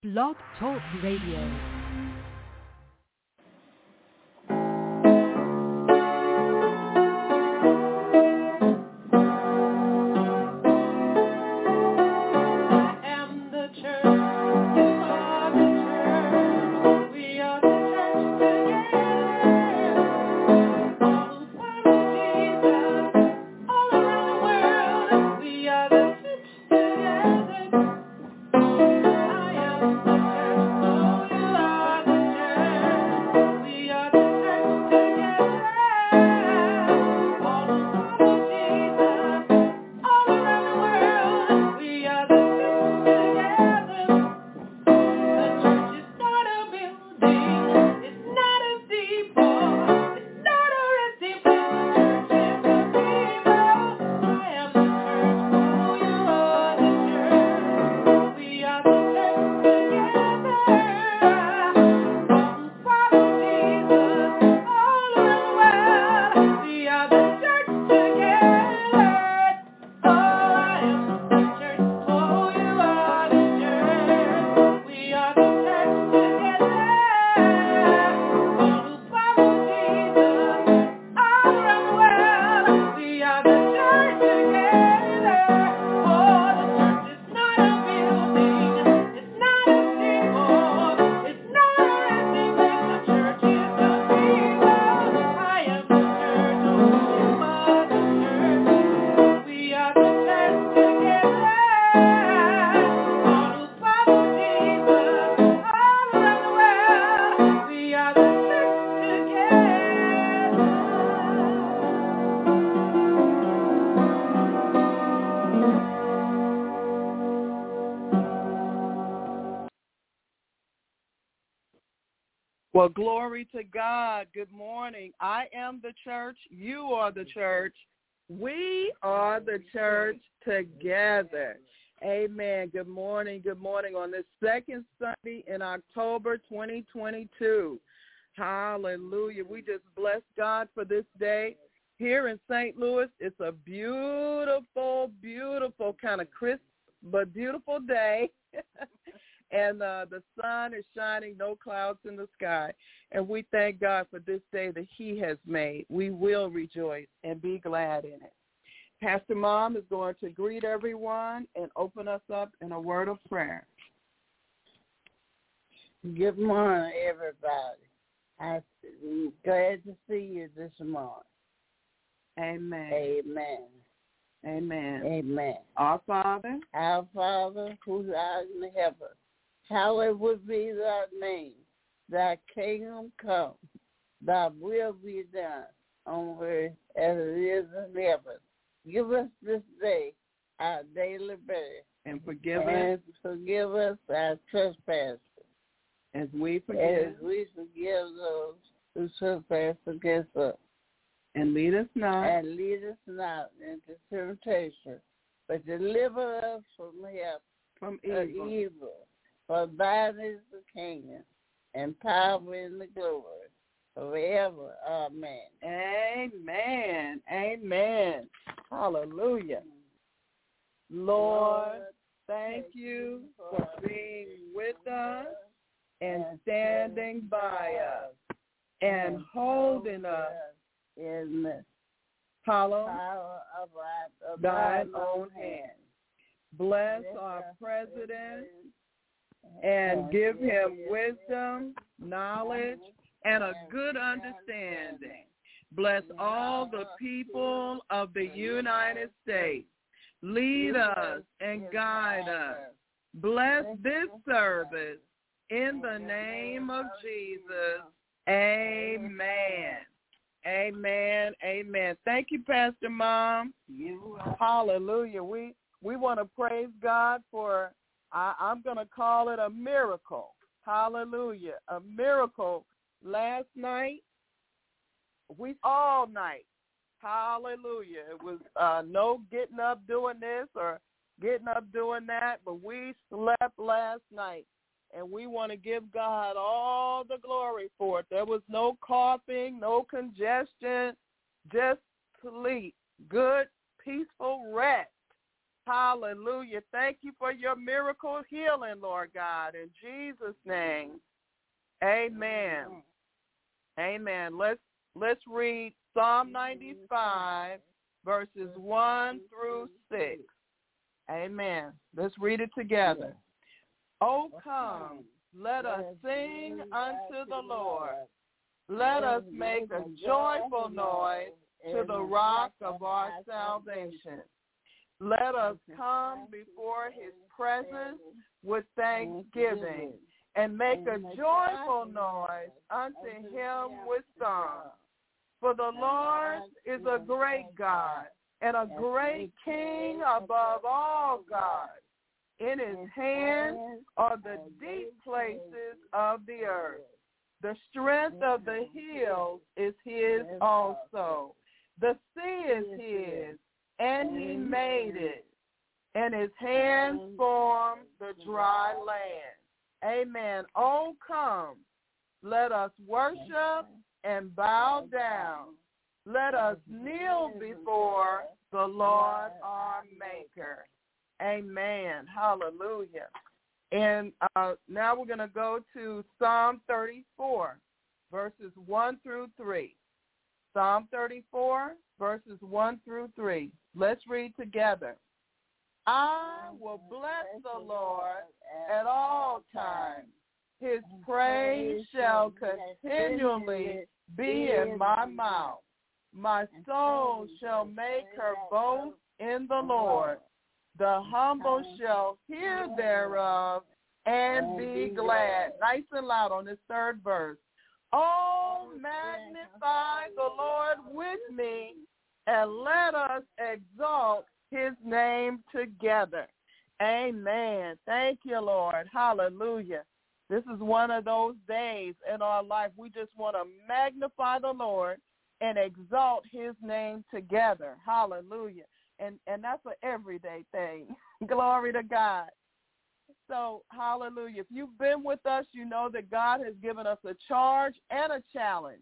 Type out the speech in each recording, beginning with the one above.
Blog Talk Radio. Well, glory to God. Good morning. I am the church. You are the church. We are the church together. Amen. Good morning. Good morning on this second Sunday in October 2022. Hallelujah. We just bless God for this day. Here in St. Louis, it's a beautiful, beautiful kind of crisp but beautiful day. And the sun is shining, no clouds in the sky. And we thank God for this day that he has made. We will rejoice and be glad in it. Pastor Mom is going to greet everyone and open us up in a word of prayer. Good morning, everybody. I'm glad to see you this morning. Amen. Amen. Amen. Amen. Our Father, who art in heaven, hallowed be thy name. Thy kingdom come. Thy will be done on earth as it is in heaven. Give us this day our daily bread. And forgive us our trespasses. As we forgive those who trespass against us. And lead us not into temptation, but deliver us from evil. For thine is the kingdom, and power and the glory, forever. Amen. Amen. Amen. Hallelujah. Lord, thank you for being with us and standing by us and holding us in the power of thine own hand. Bless our president and give him wisdom, knowledge, and a good understanding. Bless all the people of the United States. Lead us and guide us. Bless this service in the name of Jesus. Amen. Amen. Amen. Thank you, Pastor Mom. Hallelujah. We want to praise God for, I'm going to call it a miracle. Hallelujah. A miracle. Last night, all night. Hallelujah. It was no getting up doing this or getting up doing that, but we slept last night. And we want to give God all the glory for it. There was no coughing, no congestion, just sleep, good, peaceful rest. Hallelujah. Thank you for your miracle healing, Lord God, in Jesus' name. Amen. Amen. Let's read Psalm 95, verses 1 through 6. Amen. Let's read it together. Oh, come, let us sing unto the Lord. Let us make a joyful noise to the rock of our salvation. Let us come before his presence with thanksgiving and make a joyful noise unto him with song. For the Lord is a great God and a great King above all gods. In his hand are the deep places of the earth. The strength of the hills is his also. The sea is his, and he made it, and his hands formed the dry land. Amen. Oh, come, let us worship and bow down. Let us kneel before the Lord our Maker. Amen. Hallelujah. And now we're going to go to Psalm 34, verses 1 through 3. Psalm 34, verses 1 through 3. Let's read together. I will bless the Lord at all times. His praise shall continually be in my mouth. My soul shall make her boast in the Lord. The humble shall hear thereof and be glad. Nice and loud on this third verse. Oh, magnify the Lord with me, and let us exalt his name together. Amen. Thank you, Lord. Hallelujah. This is one of those days in our life we just want to magnify the Lord and exalt his name together. Hallelujah. And that's an everyday thing. Glory to God. So, hallelujah. If you've been with us, you know that God has given us a charge and a challenge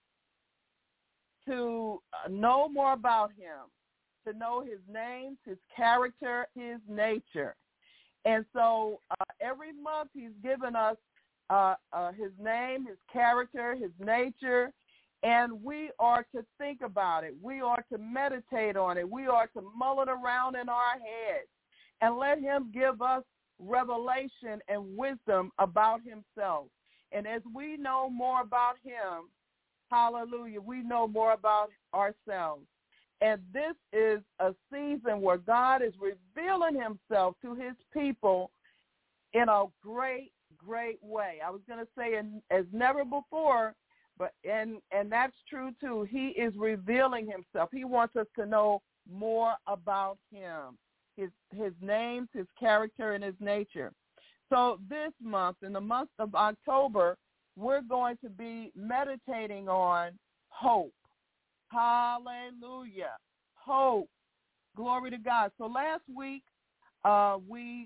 to know more about him, to know his name, his character, his nature. And so every month he's given us his name, his character, his nature, and we are to think about it. We are to meditate on it. We are to mull it around in our heads and let him give us revelation and wisdom about himself. And as we know more about him, hallelujah, we know more about ourselves. And this is a season where God is revealing himself to his people in a great, great way. I was going to say as never before, but and that's true too. He is revealing himself. He wants us to know more about him, his name, his character, and his nature. So this month, in the month of October, we're going to be meditating on hope. Hallelujah. Hope. Glory to God. So last week we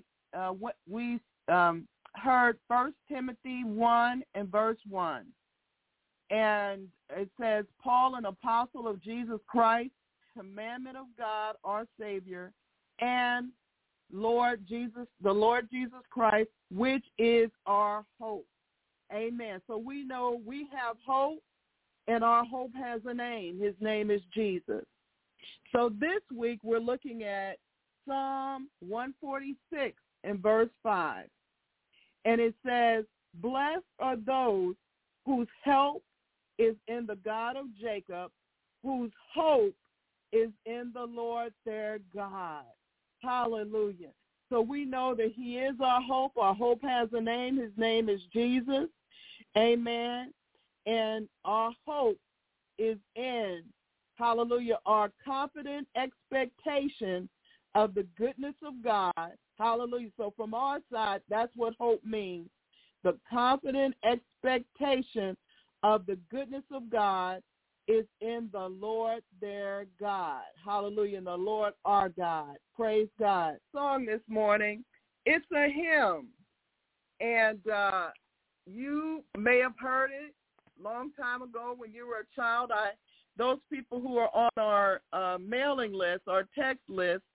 heard 1 Timothy 1 and verse 1. And it says, Paul, an apostle of Jesus Christ, commandment of God, our Savior, and the Lord Jesus Christ, which is our hope. Amen. So we know we have hope, and our hope has a name. His name is Jesus. So this week we're looking at Psalm 146 and verse 5. And it says, blessed are those whose help is in the God of Jacob, whose hope is in the Lord their God. Hallelujah. So we know that he is our hope. Our hope has a name. His name is Jesus. Amen. And our hope is in, hallelujah, our confident expectation of the goodness of God. Hallelujah. So from our side, that's what hope means. The confident expectation of the goodness of God is in the Lord their God. Hallelujah. And the Lord our God. Praise God. Song this morning, it's a hymn. And you may have heard it a long time ago when you were a child. Those people who are on our mailing list, our text list,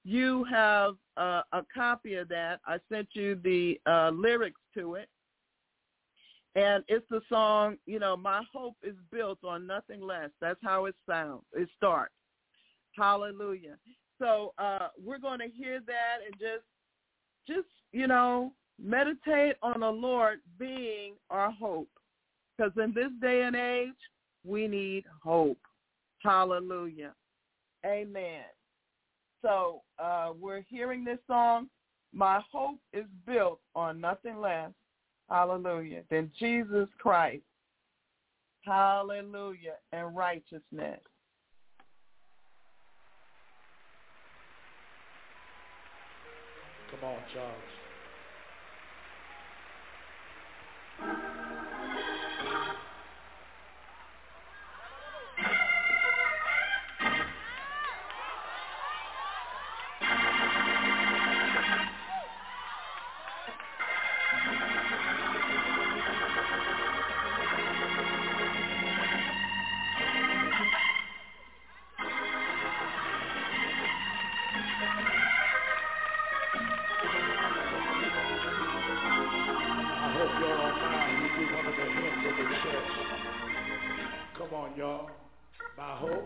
you have a copy of that. I sent you the lyrics to it. And it's the song, my hope is built on nothing less. That's how it sounds. It starts. Hallelujah. So we're going to hear that and just meditate on the Lord being our hope. Because in this day and age, we need hope. Hallelujah. Amen. So we're hearing this song, My Hope is Built on Nothing Less, hallelujah, than Jesus Christ, hallelujah, and righteousness. Come on, Charles. Come on, y'all. My hope.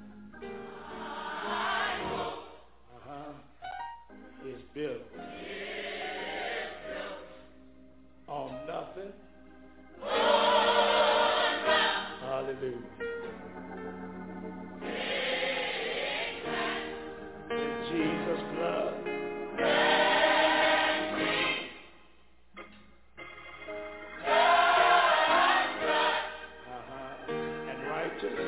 Is built on nothing. Hallelujah. In Jesus' blood. And righteous.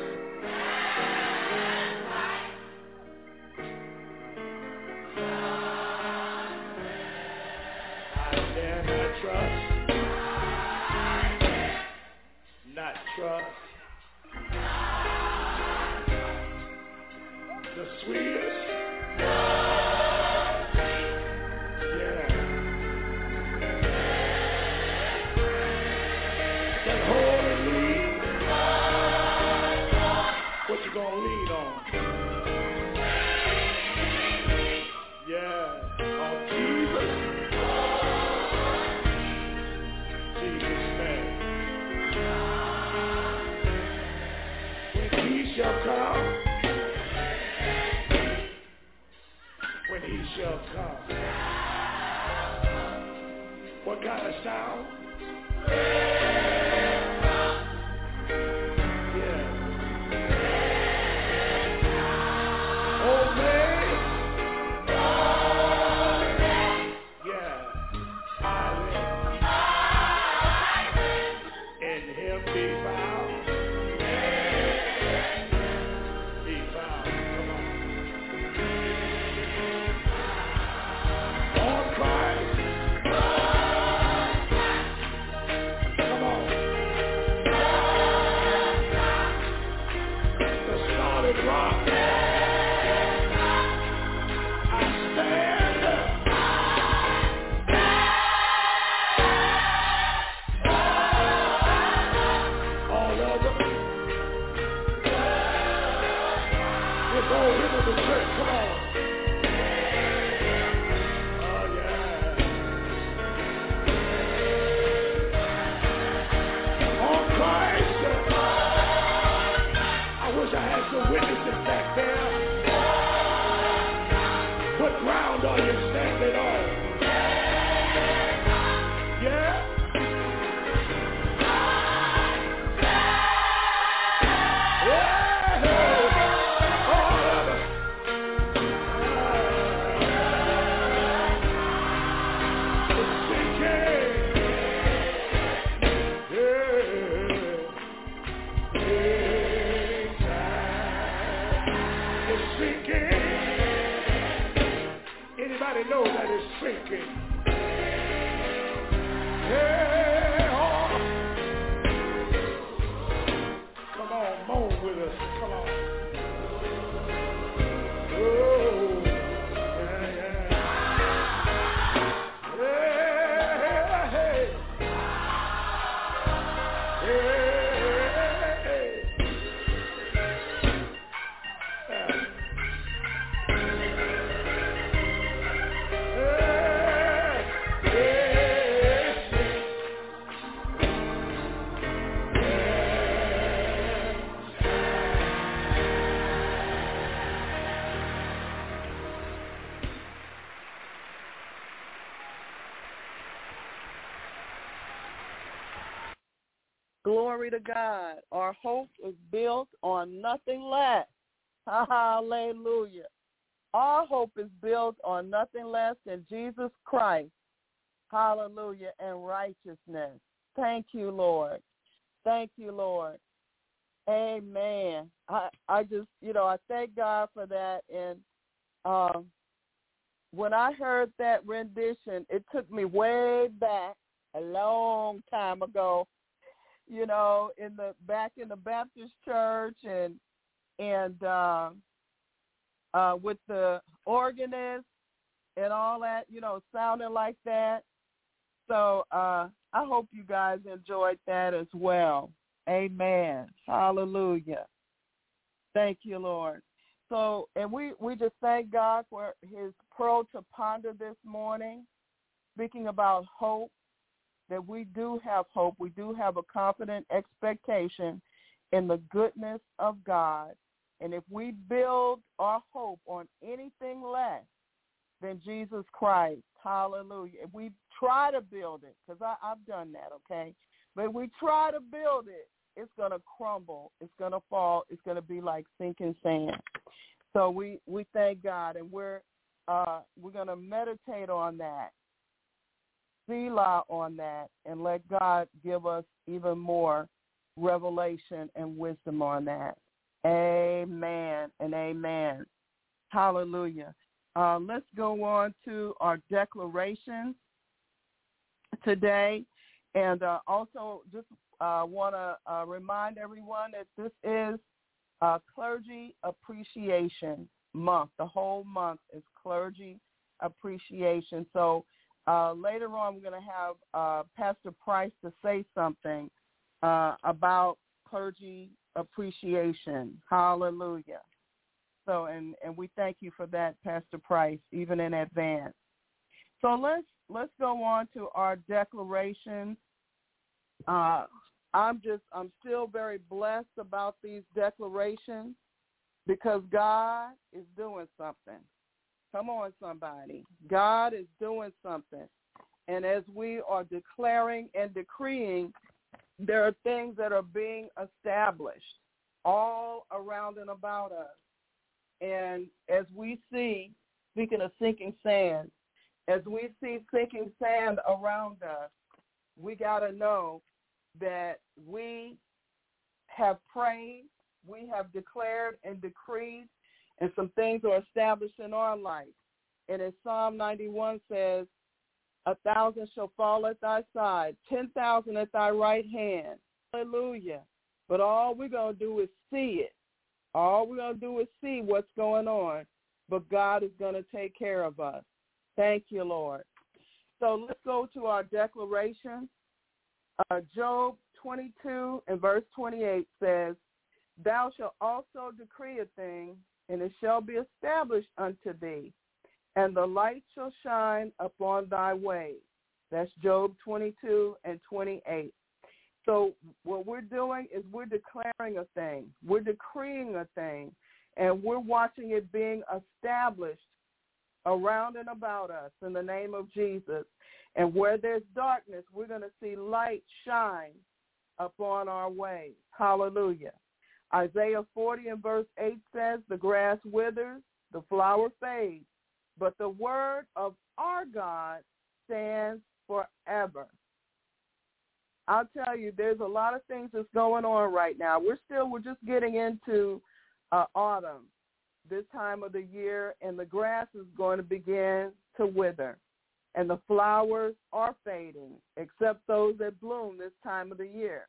Not trust the sweetest, yeah, that hold and lead. What you gonna lean on? Yeah, on Jesus. Jesus' name. Shall come when he shall come. What kind of sound? Yeah. Obey. Yeah. I will. In him be found. Ground are you standing on? Yeah. Yeah. All of it. It's sinking. Yeah. It's sinking. Anybody know that it's sinking? Yeah. Come on, moan with us. Come on. Oh, yeah, yeah. Yeah, hey. Yeah. Glory to God. Our hope is built on nothing less. Hallelujah. Our hope is built on nothing less than Jesus Christ. Hallelujah. And righteousness. Thank you, Lord. Thank you, Lord. Amen. I just, I thank God for that. And when I heard that rendition, it took me way back a long time ago, back in the Baptist church and with the organist and all that, sounding like that. So I hope you guys enjoyed that as well. Amen. Hallelujah. Thank you, Lord. So, and we just thank God for his pearl to ponder this morning, speaking about hope, that we do have hope. We do have a confident expectation in the goodness of God. And if we build our hope on anything less than Jesus Christ, hallelujah, if we try to build it, because I've done that, okay, but if we try to build it, it's going to crumble. It's going to fall. It's going to be like sinking sand. So we thank God, and we're going to meditate on that, Selah on that, and let God give us even more revelation and wisdom on that. Amen and amen. Hallelujah. Let's go on to our declarations today. And also just want to remind everyone that this is Clergy Appreciation Month. The whole month is Clergy Appreciation. So later on we're going to have Pastor Price to say something about clergy appreciation. Hallelujah. So, and we thank you for that, Pastor Price, even in advance. So let's go on to our declarations. I'm still very blessed about these declarations because God is doing something. Come on, somebody. God is doing something. And as we are declaring and decreeing, there are things that are being established all around and about us. And as we see, speaking of sinking sand, as we see sinking sand around us, we got to know that we have prayed, we have declared and decreed, and some things are established in our life. And as Psalm 91 says, 1,000 shall fall at thy side, 10,000 at thy right hand. Hallelujah. But all we're going to do is see it. All we're going to do is see what's going on. But God is going to take care of us. Thank you, Lord. So let's go to our declaration. Job 22 and verse 28 says, Thou shalt also decree a thing, and it shall be established unto thee, and the light shall shine upon thy ways. That's Job 22 and 28. So what we're doing is we're declaring a thing. We're decreeing a thing, and we're watching it being established around and about us in the name of Jesus. And where there's darkness, we're going to see light shine upon our ways. Hallelujah. Isaiah 40 and verse 8 says, The grass withers, the flower fades, but the word of our God stands forever. I'll tell you, there's a lot of things that's going on right now. We're just getting into autumn, this time of the year, and the grass is going to begin to wither, and the flowers are fading, except those that bloom this time of the year.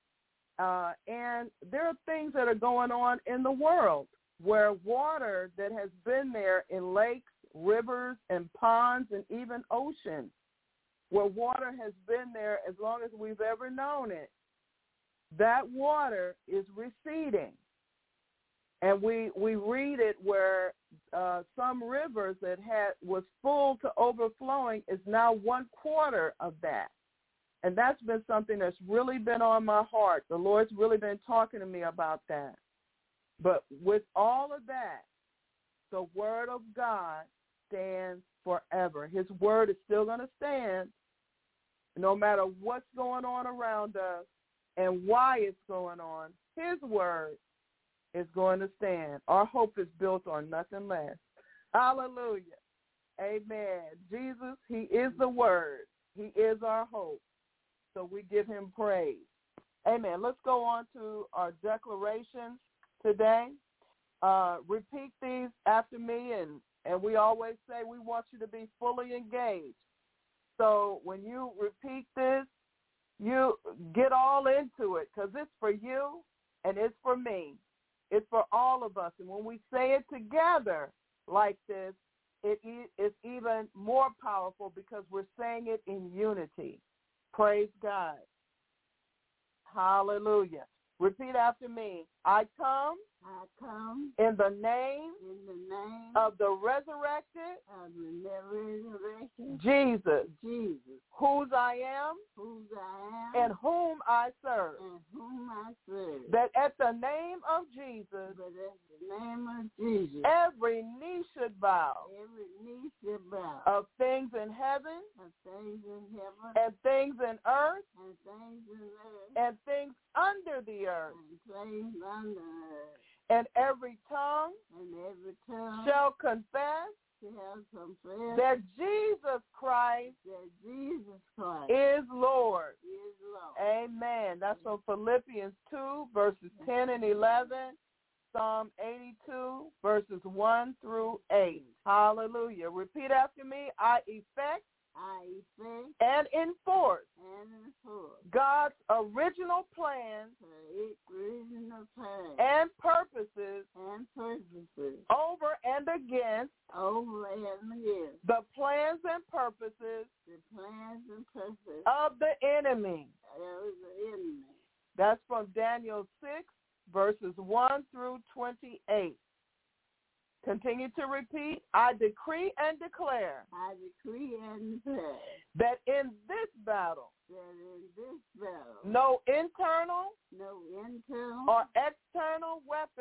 And there are things that are going on in the world where water that has been there in lakes, rivers, and ponds, and even oceans, where water has been there as long as we've ever known it, that water is receding. And we read it where some rivers that was full to overflowing is now 1/4 of that. And that's been something that's really been on my heart. The Lord's really been talking to me about that. But with all of that, the word of God stands forever. His word is still going to stand no matter what's going on around us. and why it's going on, his word is going to stand. Our hope is built on nothing less. Hallelujah. Amen. Jesus, he is the word. He is our hope. So we give him praise. Amen. Let's go on to our declarations today. Repeat these after me, and we always say we want you to be fully engaged. So when you repeat this, you get all into it because it's for you and it's for me. It's for all of us. And when we say it together like this, it's even more powerful because we're saying it in unity. Praise God. Hallelujah. Repeat after me. I come in the name of the resurrected Jesus, whose I am and whom I serve. That at the name of Jesus, every knee should bow of things in heaven and things in earth and things under the earth. And every tongue shall confess that Jesus Christ is Lord. Amen. That's from Philippians 2, verses 10 and 11, Psalm 82, verses 1 through 8. Hallelujah. Repeat after me. I effect and enforce God's original plans and purposes over and against the plans and purposes of the enemy. That's from Daniel 6, verses 1 through 28. Continue to repeat. I decree and declare that in this battle, no internal or external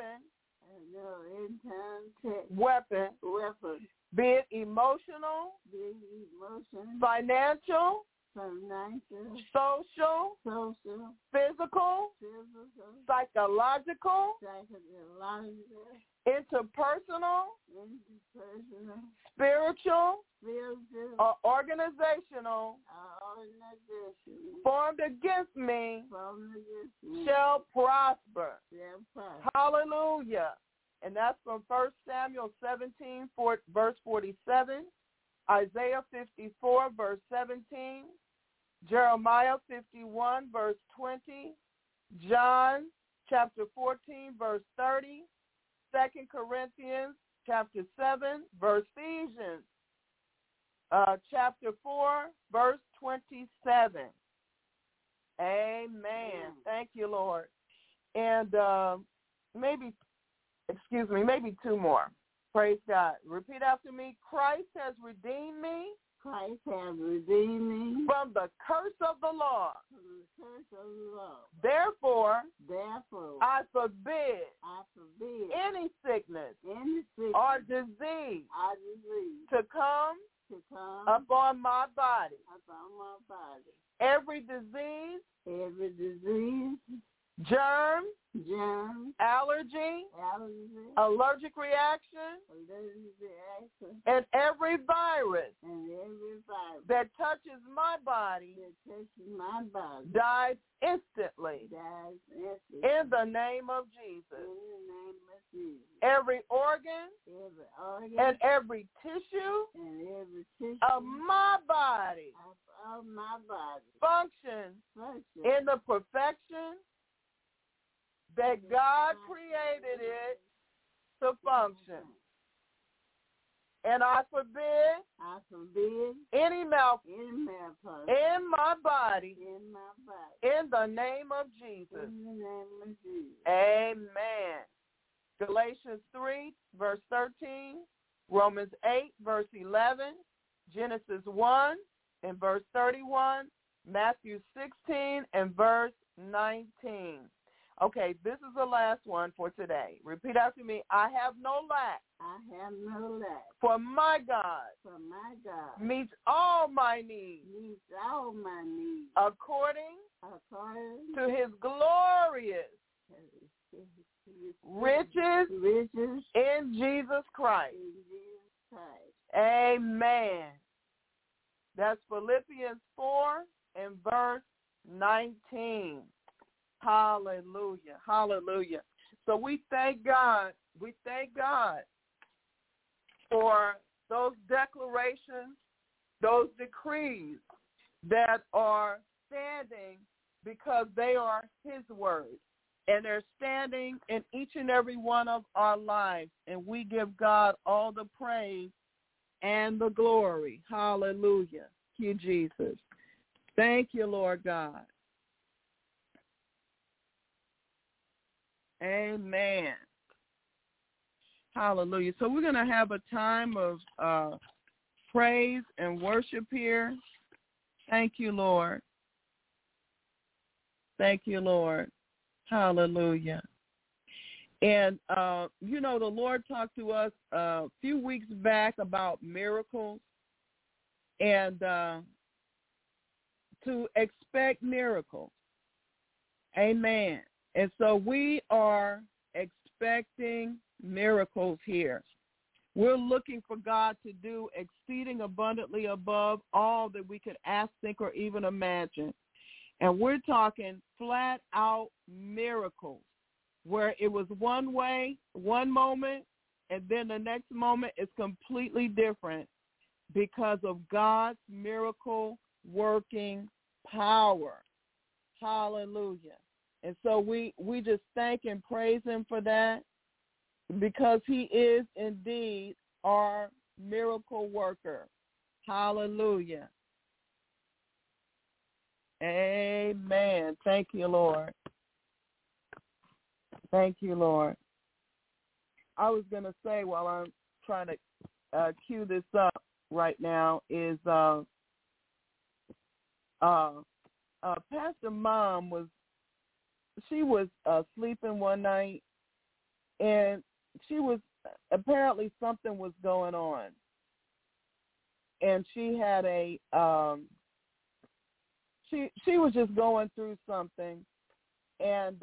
weapon, be it emotional, financial, social, physical, psychological, interpersonal, spiritual, or organizational, formed against me shall prosper. Hallelujah. And that's from 1 Samuel 17, verse 47, Isaiah 54, verse 17, Jeremiah 51, verse 20, John chapter 14, verse 30, 2 Corinthians chapter 7, verse Ephesians chapter 4, verse 27. Amen. Thank you, Lord. And maybe two more. Praise God. Repeat after me. Christ has redeemed me. From the curse of the law. Therefore, I forbid any sickness or disease to come upon my body. Every disease, germ, allergy, allergic reaction, and every virus that touches my body dies instantly in the name of Jesus. Every organ and every tissue of my body functions in the perfection that God created it to function. And I forbid any malfunction in my body in the name of Jesus. Amen. Galatians 3, verse 13, Romans 8, verse 11, Genesis 1 and verse 31, Matthew 16 and verse 19. Okay, this is the last one for today. Repeat after me. I have no lack. For my God meets all my needs according according to his glorious riches in Jesus Christ. Amen. That's Philippians 4 and verse 19. Hallelujah. Hallelujah. So we thank God. We thank God for those declarations, those decrees that are standing because they are his word. And they're standing in each and every one of our lives. And we give God all the praise and the glory. Hallelujah. Thank you, Jesus. Thank you, Lord God. Amen. Hallelujah. So we're going to have a time of praise and worship here. Thank you, Lord. Thank you, Lord. Hallelujah. And, the Lord talked to us a few weeks back about miracles and to expect miracles. Amen. And so we are expecting miracles here. We're looking for God to do exceeding abundantly above all that we could ask, think, or even imagine. And we're talking flat out miracles where it was one way, one moment, and then the next moment is completely different because of God's miracle working power. Hallelujah. And so we just thank and praise him for that because he is indeed our miracle worker. Hallelujah. Amen. Thank you, Lord. Thank you, Lord. I was going to say while I'm trying to cue this up right now is Pastor Mom was sleeping one night, and she was apparently something was going on, and she had a she was just going through something, and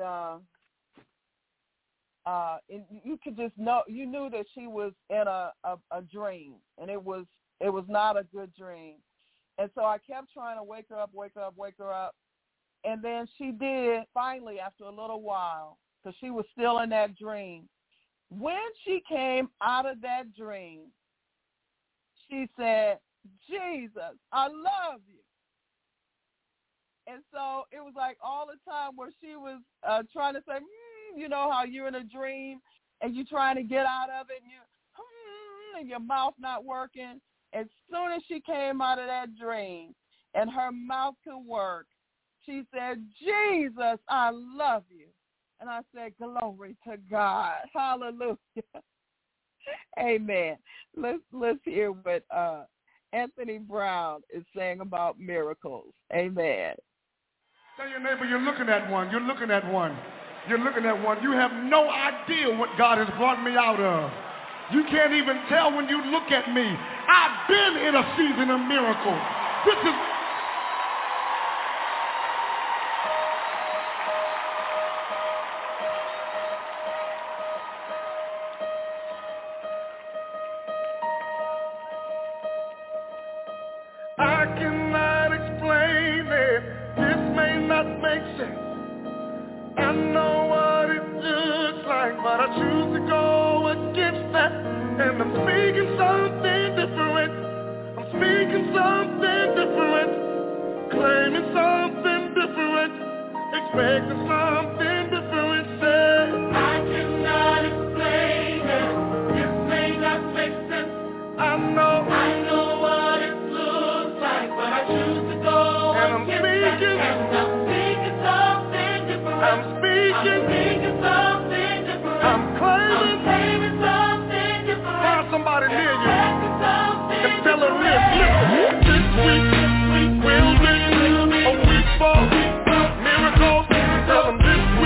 you could just know, you knew that she was in a dream, and it was not a good dream. And so I kept trying to wake her up. And then she did finally after a little while, because she was still in that dream. When she came out of that dream, she said, "Jesus, I love you." And so it was like all the time where she was trying to say, you know how you're in a dream and you're trying to get out of it and your mouth not working. As soon as she came out of that dream and her mouth could work, she said, "Jesus, I love you." And I said, "Glory to God." Hallelujah. Amen. Let's hear what Anthony Brown is saying about miracles. Amen. Tell your neighbor you're looking at one. You're looking at one. You're looking at one. You have no idea what God has brought me out of. You can't even tell when you look at me. I've been in a season of miracles. This is... I cannot explain it. This may not make sense. I know what it looks like, but I choose to go against that. And I'm speaking something different. I'm speaking something different. Claiming something different. Expecting something different. Say, I cannot explain it. This may not make sense. I know what it looks like, but I choose to go against that. And I'm speaking something different. I'm speaking something different. I'm claiming something different. Find somebody near you and tell them this. This week will be a week for miracles. Tell them this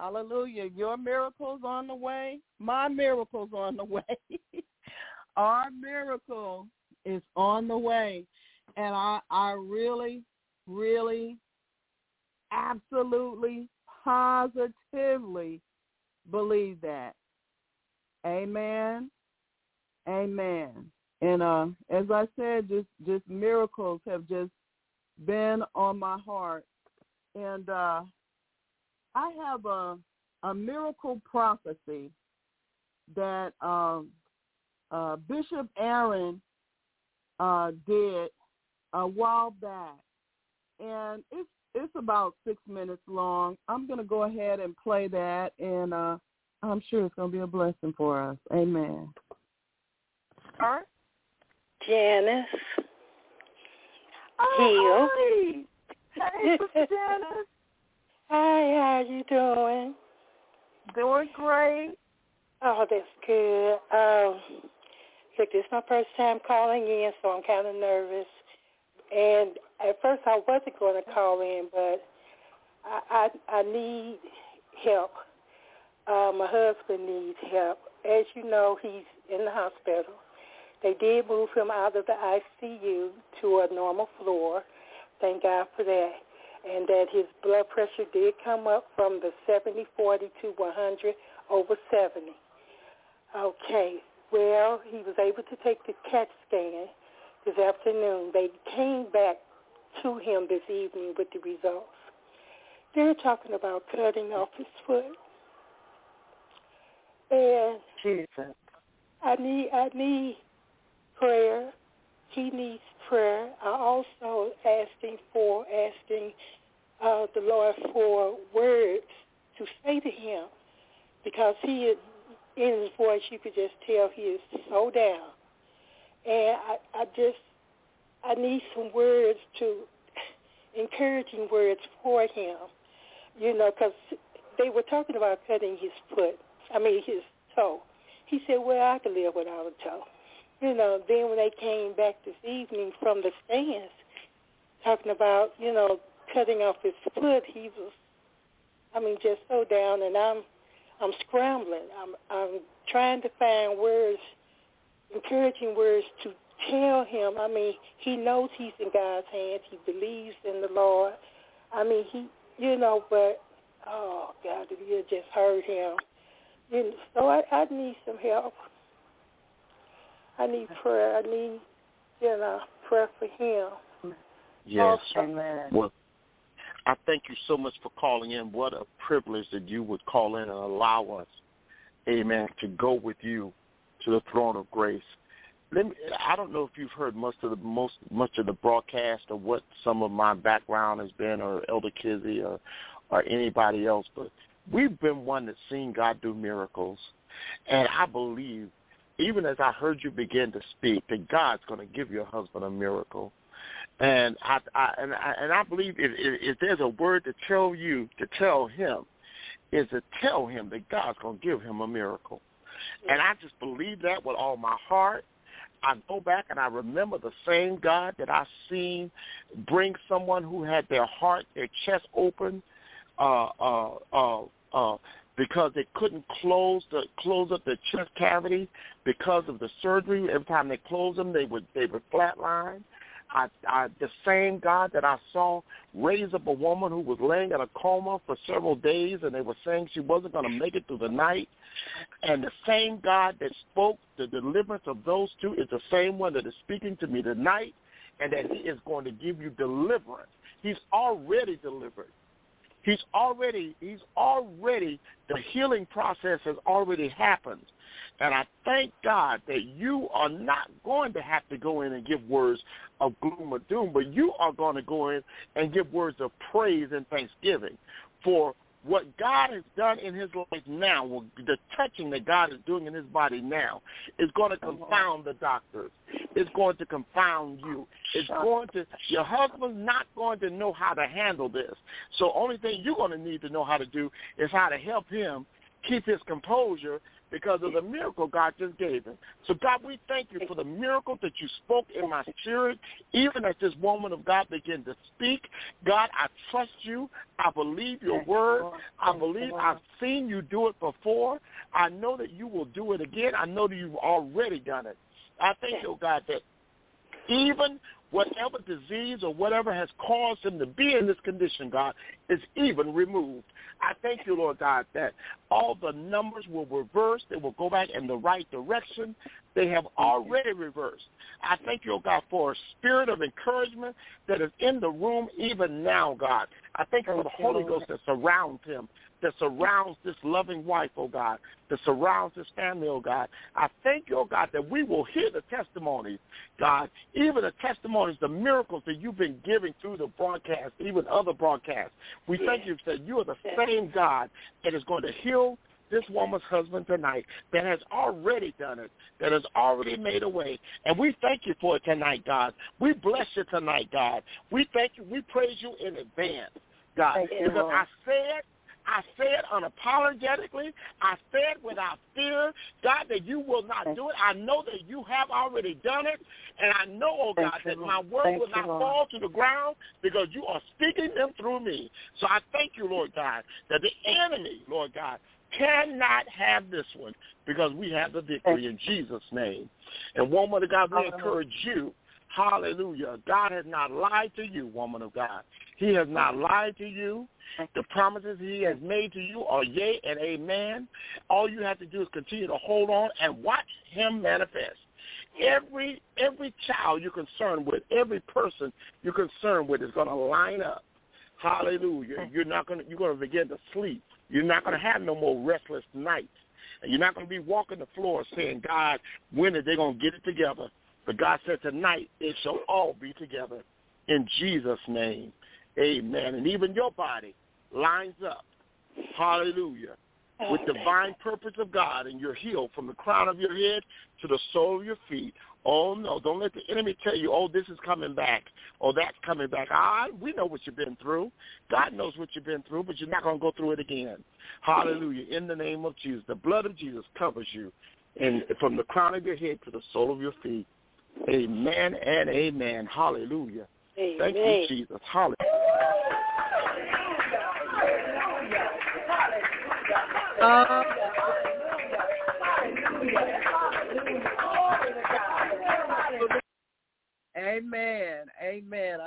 Hallelujah. Your miracle's on the way. My miracle's on the way. Our miracle is on the way. And I really, really, absolutely, positively believe that. Amen. Amen. And as I said, just miracles have just been on my heart. And I have a miracle prophecy that Bishop Aaron did a while back. And it's about 6 minutes long. I'm going to go ahead and play that, and I'm sure it's going to be a blessing for us. Amen. All right. Janice. Oh, hi. Hey, Sister Janice. Hi, how you doing? Doing great. Oh, that's good. Look, this is my first time calling in, so I'm kind of nervous. And at first I wasn't going to call in, but I need help. My husband needs help. As you know, he's in the hospital. They did move him out of the ICU to a normal floor. Thank God for that. And that his blood pressure did come up from the 70/40 to 100 over 70. Okay. Well, he was able to take the CAT scan this afternoon. They came back to him this evening with the results. They're talking about cutting off his foot. And Jesus. I need prayer. He needs prayer. I also asking the Lord for words to say to him, because he is, in his voice you could just tell he is so down. And I need some words encouraging words for him, because they were talking about cutting his toe. He said, well, I could live without a toe. Then when they came back this evening from the stands talking about, cutting off his foot, he was, just so down, and I'm scrambling. I'm trying to find words, encouraging words to tell him. He knows he's in God's hands. He believes in the Lord. But, oh, God, it just hurt him. So I need some help. I need prayer. I need, prayer for him. Yes. Amen. Well, I thank you so much for calling in. What a privilege that you would call in and allow us, amen, to go with you to the throne of grace. I don't know if you've heard much of the broadcast or what some of my background has been, or Elder Kizzy or anybody else, but we've been one that's seen God do miracles. And I believe, even as I heard you begin to speak, that God's going to give your husband a miracle. And I believe if there's a word to tell him, is to tell him that God's going to give him a miracle. And I just believe that with all my heart. I go back and I remember the same God that I seen bring someone who had their chest open, because they couldn't close up the chest cavity because of the surgery. Every time they closed them, they would flatline. The same God that I saw raise up a woman who was laying in a coma for several days, and they were saying she wasn't going to make it through the night. And the same God that spoke the deliverance of those two is the same one that is speaking to me tonight, and that he is going to give you deliverance. He's already delivered. He's already, the healing process has already happened. And I thank God that you are not going to have to go in and give words of gloom or doom, but you are going to go in and give words of praise and thanksgiving for what God has done in his life now. The touching that God is doing in his body now is going to confound the doctors. It's going to confound you. Your husband's not going to know how to handle this. So only thing you're going to need to know how to do is how to help him keep his composure because of the miracle God just gave him. So, God, we thank you for the miracle that you spoke in my spirit, even as this woman of God began to speak. God, I trust you. I believe your word. I believe I've seen you do it before. I know that you will do it again. I know that you've already done it. I thank you, God, that even whatever disease or whatever has caused him to be in this condition, God, is even removed. I thank you, Lord God, that all the numbers will reverse. They will go back in the right direction. They have already reversed. I thank you, oh God, for a spirit of encouragement that is in the room even now, God. I thank you for the Holy Ghost that surrounds him, that surrounds this loving wife, oh God, that surrounds this family, oh God. I thank you, oh God, that we will hear the testimonies, God, even the testimonies, the miracles that you've been giving through the broadcast, even other broadcasts. We thank you that you are the same God that is going to heal this woman's husband tonight, that has already done it, that has already made a way. And we thank you for it tonight, God. We bless you tonight, God. We thank you. We praise you in advance, God, because I said unapologetically, I said without fear, God, that you will not do it. I know that you have already done it, and I know, oh God, that my word will not fall to the ground because you are speaking them through me. So I thank you, Lord God, that the enemy, Lord God, cannot have this one because we have the victory in Jesus' name. And woman of God, we encourage you. Hallelujah. God has not lied to you, woman of God. He has not lied to you. The promises he has made to you are yea and amen. All you have to do is continue to hold on and watch him manifest. Every child you're concerned with, every person you're concerned with is going to line up. Hallelujah. You're going to begin to sleep. You're not going to have no more restless nights. And you're not going to be walking the floor saying, God, when are they going to get it together? But God said tonight it shall all be together. In Jesus' name, amen. And even your body lines up, hallelujah, with divine purpose of God, and you're healed from the crown of your head to the sole of your feet. Oh, no, don't let the enemy tell you, oh, this is coming back, or that's coming back. We know what you've been through. God knows what you've been through, but you're not going to go through it again. Hallelujah. In the name of Jesus, the blood of Jesus covers you, and from the crown of your head to the sole of your feet. Amen and amen. Hallelujah. Amen. Thank you, Jesus. Hallelujah. Amen. Amen.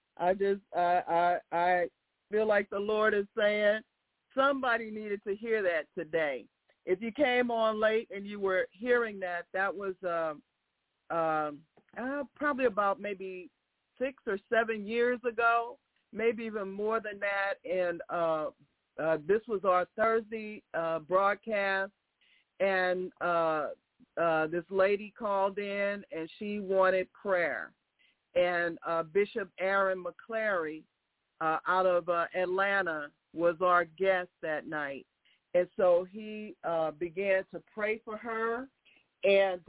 I feel like the Lord is saying somebody needed to hear that today. If you came on late and you were hearing that, that was probably about maybe 6 or 7 years ago, maybe even more than that. And this was our Thursday broadcast, and this lady called in, and she wanted prayer. And Bishop Aaron McClary out of Atlanta was our guest that night. And so he began to pray for her, and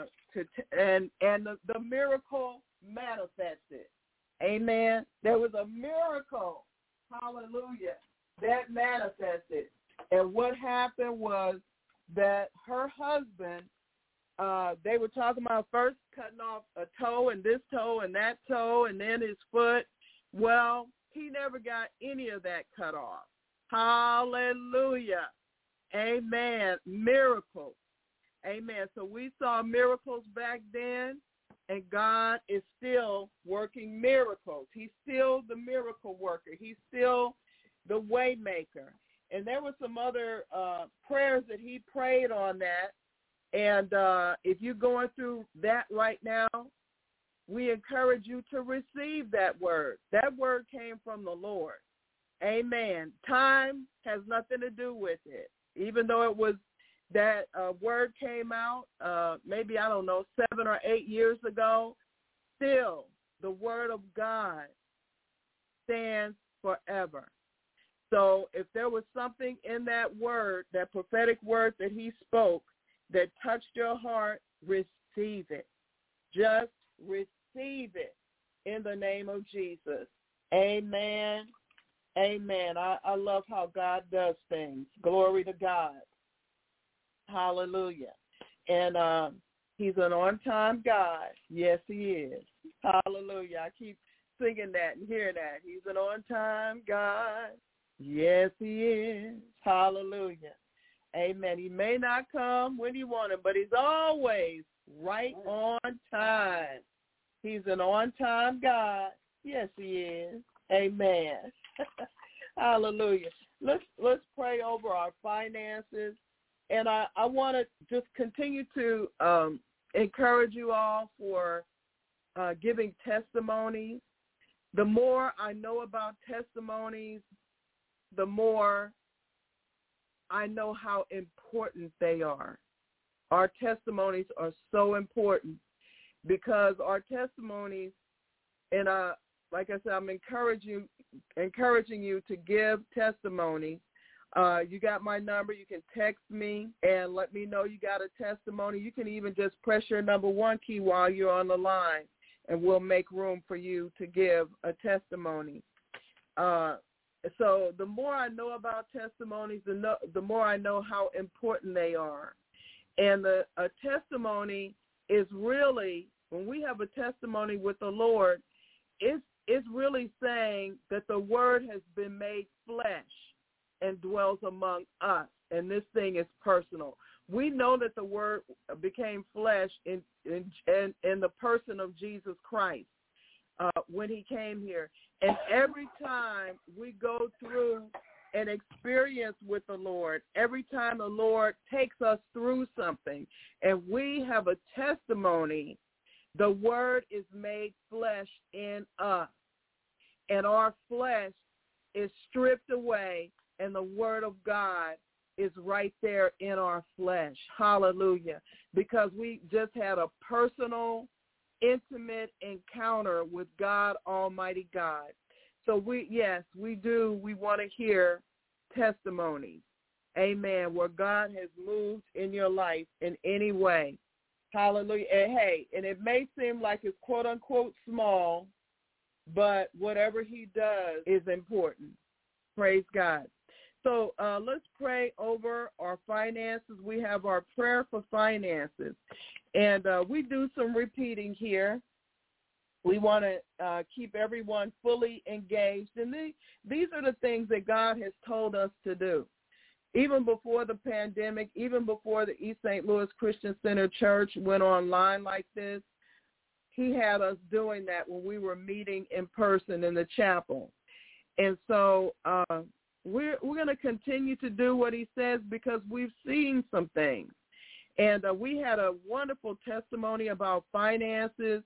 the miracle manifested. Amen. There was a miracle, hallelujah, that manifested. And what happened was that her husband, they were talking about first cutting off a toe and this toe and that toe and then his foot. Well, he never got any of that cut off. Hallelujah. Amen. Miracles. Amen. So we saw miracles back then, and God is still working miracles. He's still the miracle worker. He's still the way maker. And there were some other prayers that he prayed on that. And if you're going through that right now, we encourage you to receive that word. That word came from the Lord. Amen. Time has nothing to do with it. Even though it was that word came out maybe, 7 or 8 years ago, still the word of God stands forever. So if there was something in that word, that prophetic word that he spoke that touched your heart, receive it. Just receive it in the name of Jesus. Amen. Amen. I love how God does things. Glory to God. Hallelujah. And he's an on-time God. Yes, he is. Hallelujah. I keep singing that and hearing that. He's an on-time God. Yes, he is. Hallelujah. Amen. He may not come when you want him, but he's always right on time. He's an on-time God. Yes, he is. Amen. Hallelujah. Let's pray over our finances. And I want to just continue to encourage you all for giving testimonies. The more I know about testimonies, the more I know how important they are. Our testimonies are so important because our testimonies, and like I said, I'm encouraging you to give testimonies. You got my number. You can text me and let me know you got a testimony. You can even just press your number 1 key while you're on the line, and we'll make room for you to give a testimony. So the more I know about testimonies, the more I know how important they are. And a testimony is really, when we have a testimony with the Lord, it's really saying that the Word has been made flesh and dwells among us, and this thing is personal. We know that the Word became flesh in the person of Jesus Christ when he came here. And every time we go through an experience with the Lord, every time the Lord takes us through something and we have a testimony, the Word is made flesh in us. And our flesh is stripped away, and the Word of God is right there in our flesh. Hallelujah. Because we just had a personal, intimate encounter with God, Almighty God. So we do. We want to hear testimonies. Amen. Where God has moved in your life in any way. Hallelujah. And hey, and it may seem like it's quote unquote small, but whatever he does is important. Praise God. So let's pray over our finances. We have our prayer for finances. And we do some repeating here. We want to keep everyone fully engaged. And these are the things that God has told us to do. Even before the pandemic, even before the East St. Louis Christian Center Church went online like this, he had us doing that when we were meeting in person in the chapel. And so we're going to continue to do what he says because we've seen some things. And we had a wonderful testimony about finances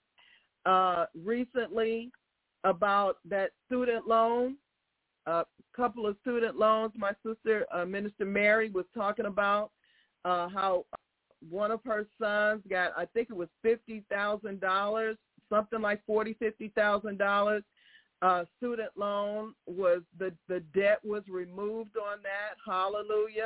recently about that student loan, a couple of student loans. My sister, Minister Mary, was talking about how one of her sons got, I think it was $50,000, something like $50,000. Student loan was, the debt was removed on that. Hallelujah.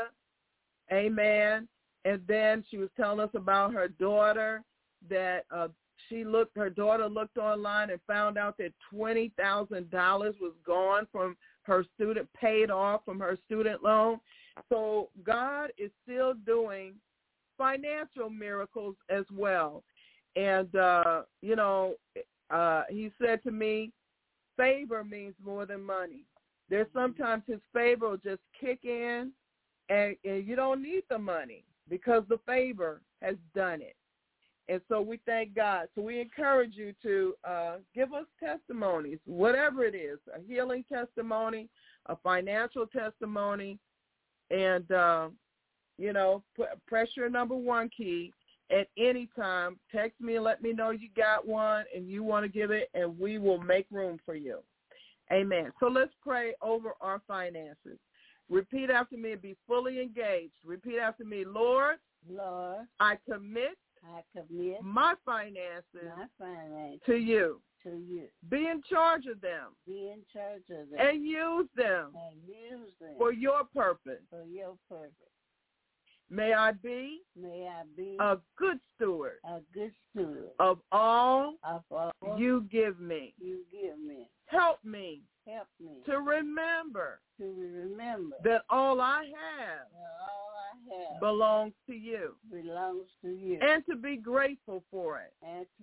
Amen. And then she was telling us about her daughter that her daughter looked online and found out that $20,000 was gone from her paid off from her student loan. So God is still doing financial miracles as well. And, he said to me, favor means more than money. There's sometimes his favor will just kick in and you don't need the money because the favor has done it. And so we thank God. So we encourage you to give us testimonies, whatever it is, a healing testimony, a financial testimony, and, press your number 1 key at any time. Text me and let me know you got one and you want to give it, and we will make room for you. Amen. So let's pray over our finances. Repeat after me and be fully engaged. Repeat after me. Lord, I commit my finances to you. Be in charge of them. And use them for your purpose. May I be a good steward of all you give me. Help me to remember that all I have belongs to you. And to be grateful for it.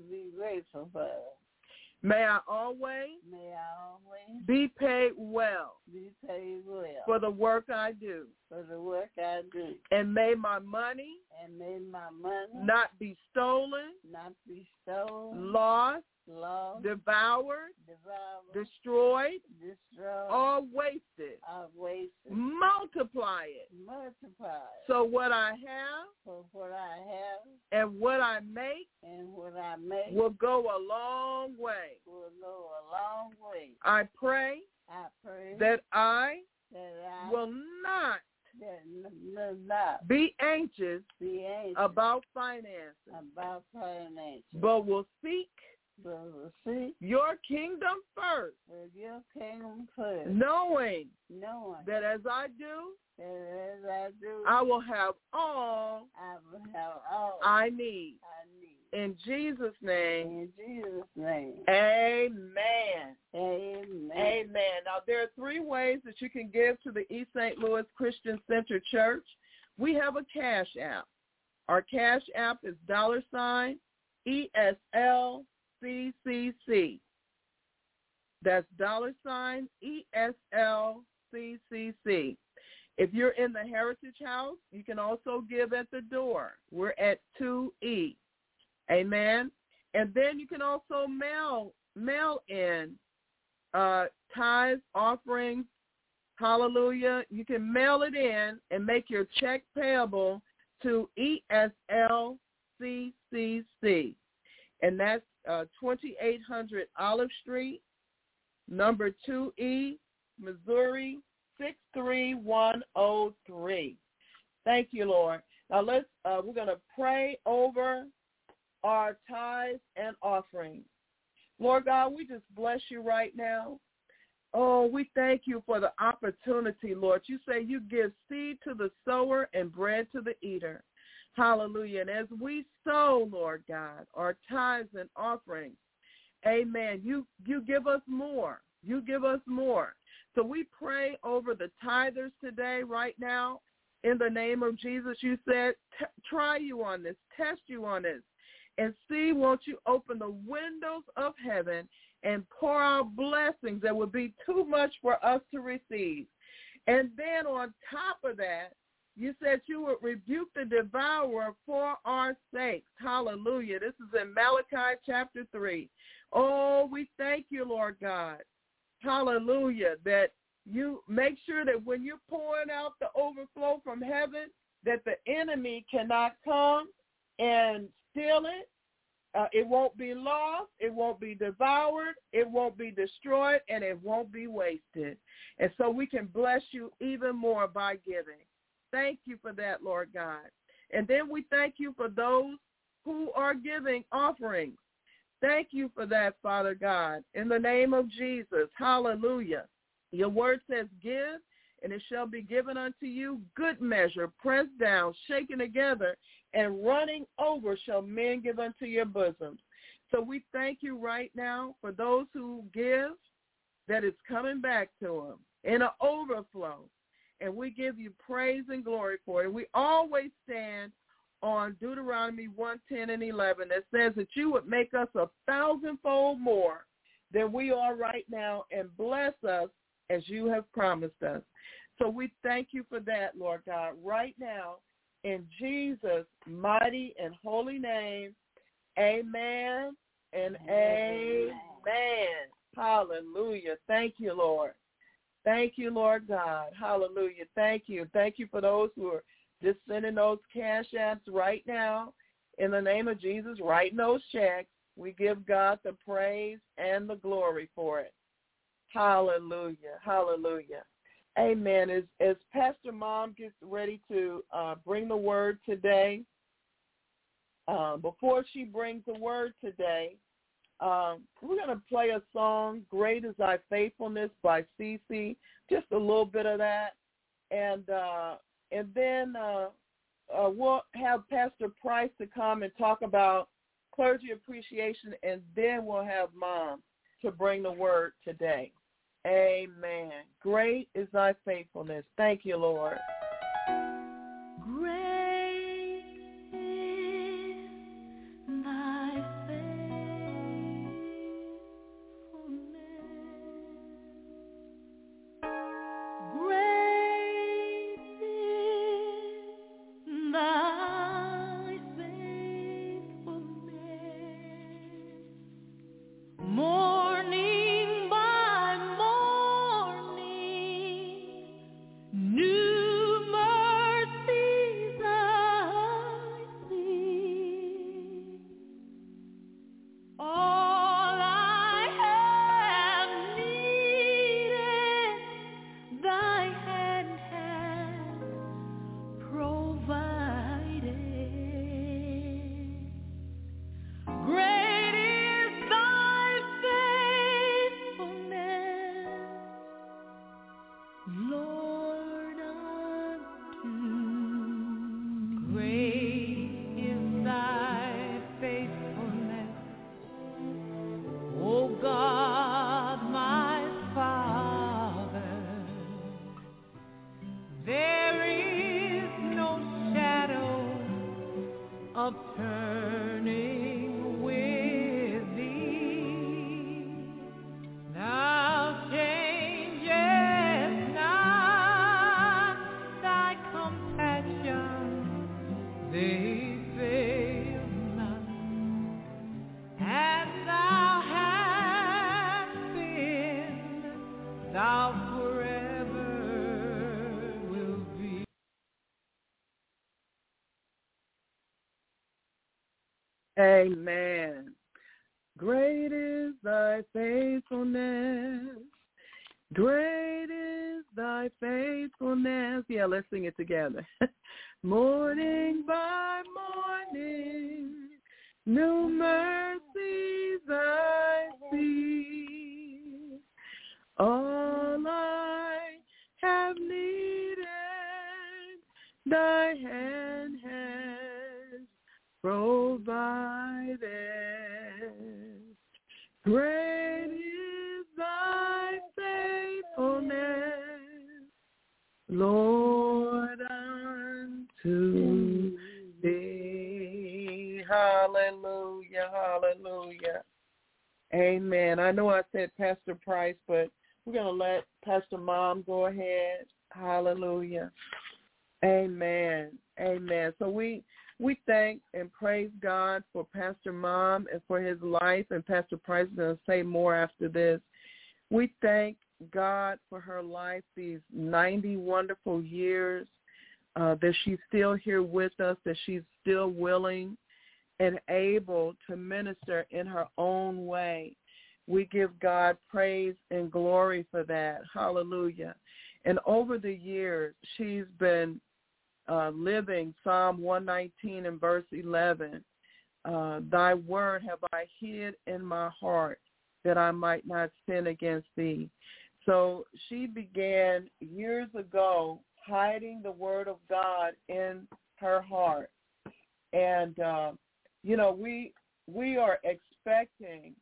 May I always be paid well for the work I do. And may my money not be stolen, lost, devoured, destroyed, or wasted. Multiply it. So what I have and what I make will go a long way. I pray that I will not be anxious about finances, but will seek your kingdom first, knowing that as I do, I will have all I need. In Jesus' name. Amen. Now, there are 3 ways that you can give to the East St. Louis Christian Center Church. We have a cash app. Our cash app is $ESLCCC. That's $ESLCCC. If you're in the Heritage House, you can also give at the door. We're at 2E. Amen. And then you can also mail in tithes, offerings. Hallelujah. You can mail it in and make your check payable to ESLCCC. And that's 2800 Olive Street, number 2E, Missouri, 63103. Thank you, Lord. Now we're going to pray over our tithes and offerings. Lord God, we just bless you right now. Oh, we thank you for the opportunity, Lord. You say you give seed to the sower and bread to the eater. Hallelujah. And as we sow, Lord God, our tithes and offerings, amen, you give us more. You give us more. So we pray over the tithers today, right now, in the name of Jesus. You said, try you on this, test you on this, and see, won't you open the windows of heaven and pour out blessings that would be too much for us to receive. And then on top of that, you said you would rebuke the devourer for our sakes. Hallelujah. This is in Malachi chapter 3. Oh, we thank you, Lord God. Hallelujah, that you make sure that when you're pouring out the overflow from heaven, that the enemy cannot come and steal it. It won't be lost. It won't be devoured. It won't be destroyed, and it won't be wasted. And so we can bless you even more by giving. Thank you for that, Lord God. And then we thank you for those who are giving offerings. Thank you for that, Father God, in the name of Jesus. Hallelujah. Your word says, give, and it shall be given unto you, good measure, pressed down, shaken together, and running over shall men give unto your bosoms. So we thank you right now for those who give, that it's coming back to them in an overflow. And we give you praise and glory for it. And we always stand on Deuteronomy 1:10 and 11 that says that you would make us 1,000-fold more than we are right now and bless us as you have promised us. So we thank you for that, Lord God, right now in Jesus' mighty and holy name. Amen and amen. Hallelujah. Thank you, Lord. Thank you, Lord God. Hallelujah. Thank you. Thank you for those who are just sending those cash apps right now. In the name of Jesus, writing those checks. We give God the praise and the glory for it. Hallelujah. Hallelujah. Amen. As Pastor Mom gets ready to bring the word today, before she brings the word today, we're going to play a song, Great Is Thy Faithfulness by CeCe, just a little bit of that. And then we'll have Pastor Price to come and talk about clergy appreciation, and then we'll have Mom to bring the word today. Amen. Great is thy faithfulness. Thank you, Lord. Great is thy faithfulness. Great is thy faithfulness. Morning by morning, new mercies I see. All I have needed, thy hand has provided. Great is thy faithfulness, Lord, unto me. Great is thy faithfulness, O God, my Father. There is no shadow of turning with thee. Thou changest not, thy compassions, they fail not. As thou hast been, thou forever will be. Amen. Great is thy faithfulness. Great is thy faithfulness. Yeah, let's sing it together. Morning by morning, new mercies I see. All I have needed, thy hand has provided. Great is thy faithfulness, Lord, unto thee. Hallelujah, hallelujah. Amen. I know I said Pastor Price, but we're going to let Pastor Mom go ahead. Hallelujah. Amen. Amen. So we thank and praise God for Pastor Mom and for his life, and Pastor Price is going to say more after this. We thank God for her life, these 90 wonderful years, that she's still here with us, that she's still willing and able to minister in her own way. We give God praise and glory for that. Hallelujah. And over the years, she's been living Psalm 119 and verse 11. Thy word have I hid in my heart that I might not sin against thee. So she began years ago hiding the word of God in her heart. And, we are expecting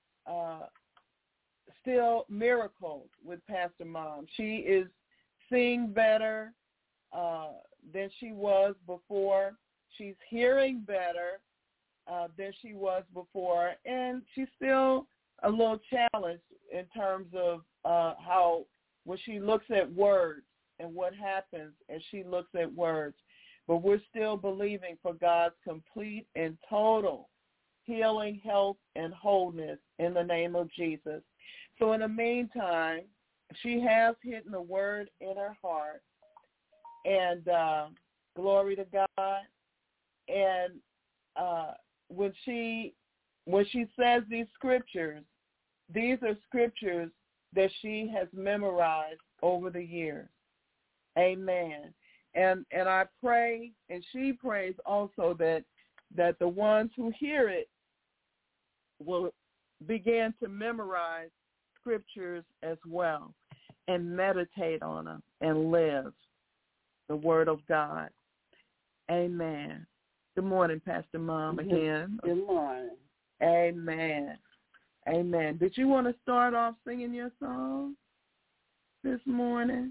still miracles with Pastor Mom. She is seeing better than she was before. She's hearing better than she was before. And she's still a little challenged in terms of how when she looks at words and what happens as she looks at words. But we're still believing for God's complete and total healing, health, and wholeness in the name of Jesus. So in the meantime, she has hidden the word in her heart. And glory to God. And when she says these are scriptures that she has memorized over the years. Amen. And I pray, and she prays also that the ones who hear it will begin to memorize scriptures as well and meditate on them and live the word of God. Amen. Good morning, Pastor Mom, again. Good morning. Amen. Amen. Did you want to start off singing your song this morning?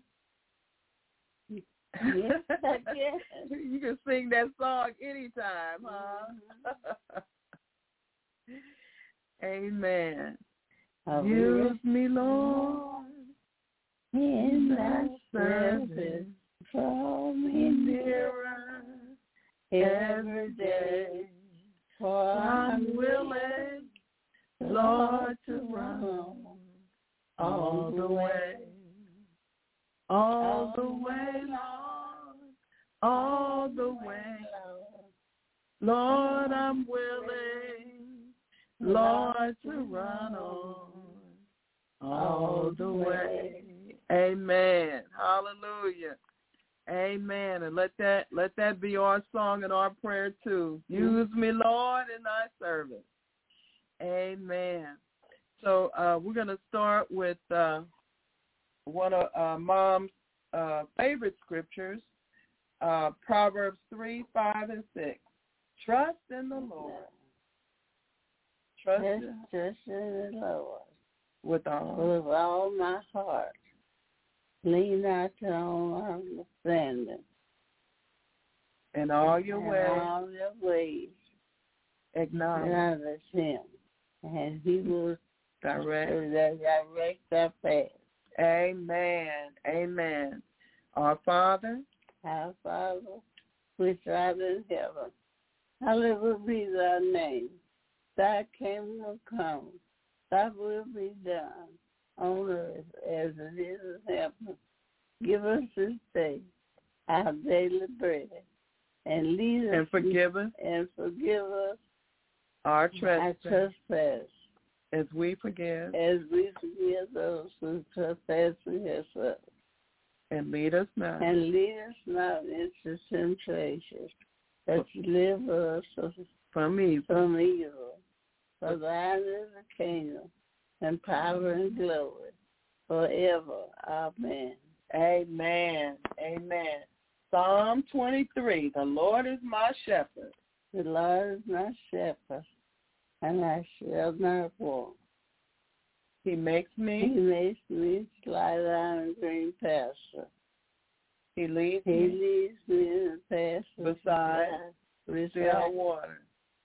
Yes, I can. You can sing that song anytime, huh? Amen. Use me, Lord, in thy service. Draw me nearer every day. For I'm willing, Lord, to run all the way. All the way, Lord, all the way, Lord, I'm willing, Lord, to run on all the way. Amen. Hallelujah. Amen. And let that be our song and our prayer too. Use me, Lord, in thy service. Amen. So we're going to start with one of Mom's favorite scriptures, Proverbs 3, 5, and 6. Trust in the Lord. Trust in the Lord. With all my heart. Lean not to own understanding. In all your ways. Acknowledge him. And he will direct our path. Amen. Amen. Our Father, which art in heaven, hallowed be thy name. Thy kingdom come. Thy will be done on earth as it is in heaven. Give us this day our daily bread, and lead us and forgive us our trespass. As we forgive those who trespass against us. And lead us not into temptation, but deliver us from evil. For thine is the kingdom, and power and glory, forever. Amen. Amen. Amen. Psalm 23, the Lord is my shepherd. The Lord is my shepherd, and I shall not want. He makes me lie down in green pasture. He leads me in the pasture beside still water.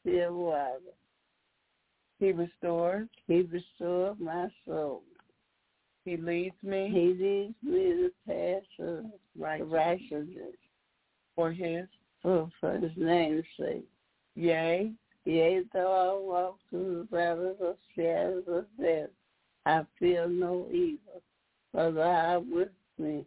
He restores my soul. He leads me in the path of righteousness for his name's sake. Yea, though I walk through the valley of shadows of death, I feel no evil, for thou art with me.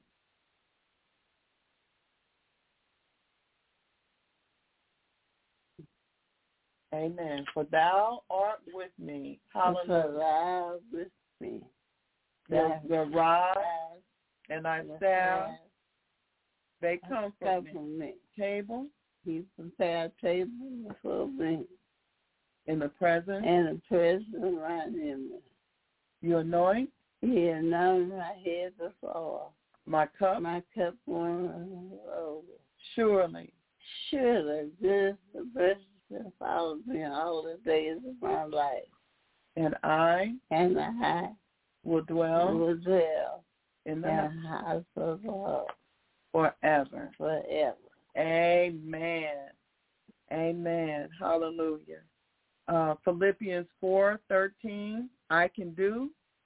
Amen. For thou art with me. Hallelujah. For thou art with me. The rod and thy staff, they comfort me. Table. He prepared a table before me. In the presence of my enemy. You anoint. He anointed my head with oil. My cup runneth over. Surely, this the best that follows me all the days of my life. And I will dwell in the house of the Lord forever. Amen. Amen. Hallelujah. Philippians 4:13. I can do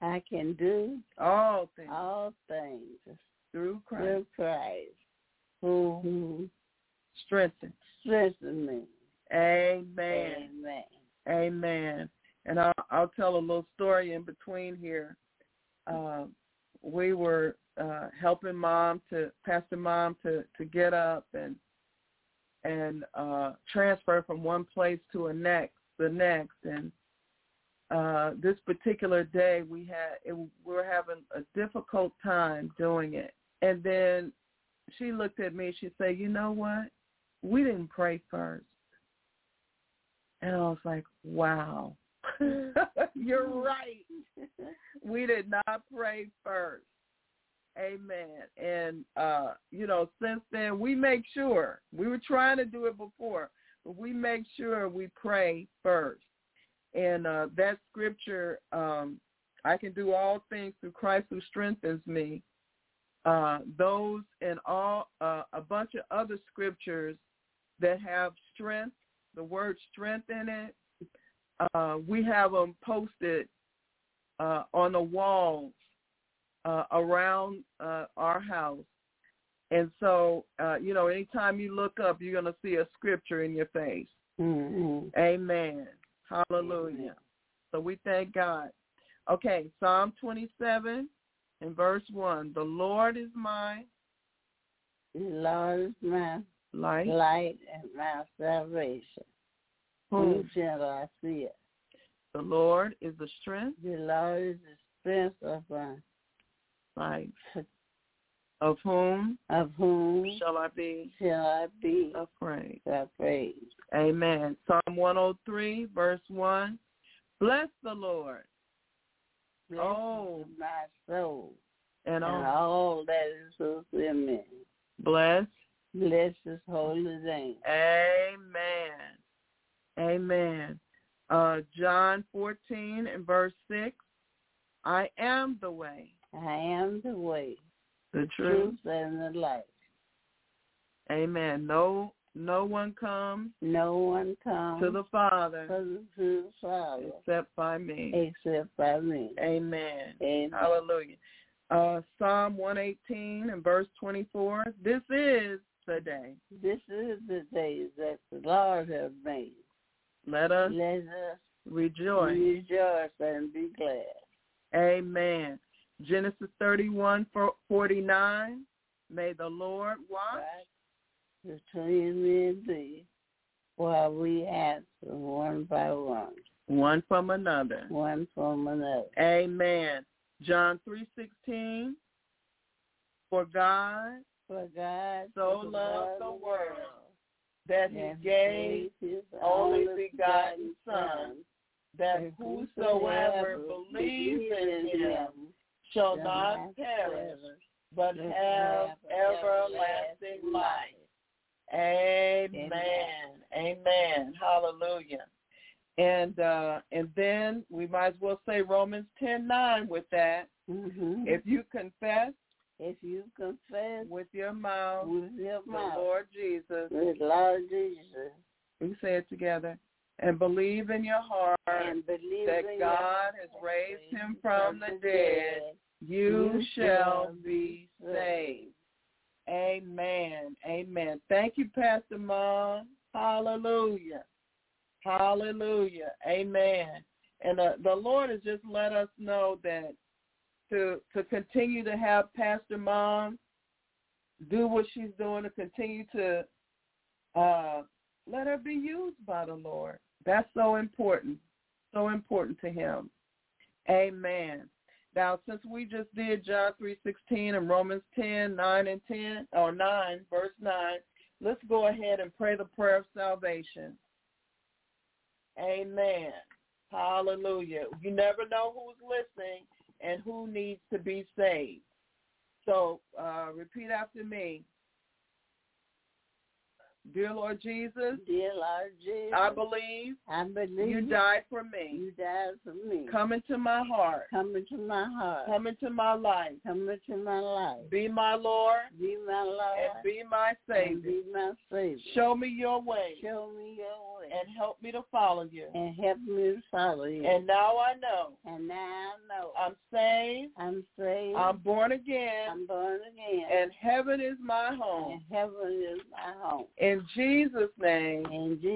all things through Christ who strengthens me. Amen. Amen. And I'll tell a little story in between here. We were helping Pastor Mom to get up and transfer from one place to the next. And this particular day we were having a difficult time doing it. And then she looked at me. She said, "You know what? We didn't pray first." And I was like, "Wow, you're right. We did not pray first." Amen. And, since then, we make sure. We were trying to do it before, but we make sure we pray first. And that scripture, I can do all things through Christ who strengthens me. Those and all a bunch of other scriptures that have strength, the word strength in it, we have them posted on the walls around our house. And so, anytime you look up, you're going to see a scripture in your face. Mm-hmm. Amen. Hallelujah. Mm-hmm. So we thank God. Okay, Psalm 27 and verse 1. The Lord is my light and my salvation. Whom shall I fear? The Lord is the strength. The Lord is the strength of my life. Of whom? Shall I be afraid? Amen. Psalm 103, verse 1. Bless the Lord. Bless my soul and all that is within me. Bless His holy name. Amen. John 14 and verse 6. I am the way. I am the way, the truth, and the life. Amen. No one comes to the Father except by me. Amen. Hallelujah. Psalm 118 and verse 24. This is the day. This is the day that the Lord has made. Let us rejoice and be glad. Amen. Genesis 31:49. May the Lord watch between me and thee, while we answer one by one. One from another. Amen. John 3:16. For God so loved the world that he gave his only begotten Son, that whosoever believes in him shall not perish, but have everlasting life. Amen. Hallelujah. And then we might as well say Romans 10:9 with that. Mm-hmm. If you confess with your mouth, the Lord Jesus, we say it together, and believe in your heart that God has raised him from the dead, you shall be saved. Amen. Thank you, Pastor Mom. Hallelujah. Amen. And the Lord has just let us know that to continue to have Pastor Mom do what she's doing, to continue to let her be used by the Lord. That's so important to him. Amen. Now, since we just did John 3:16 and Romans 10:9 verse 9, let's go ahead and pray the prayer of salvation. Amen. Hallelujah. You never know who's listening and who needs to be saved. So repeat after me. Dear Lord Jesus, I believe you died for me. Come into my heart. Come into my life. Be my Lord. And be my Savior. Show me your way. And help me to follow you. And now I know. I'm saved. I'm born again. And heaven is my home. In Jesus' name.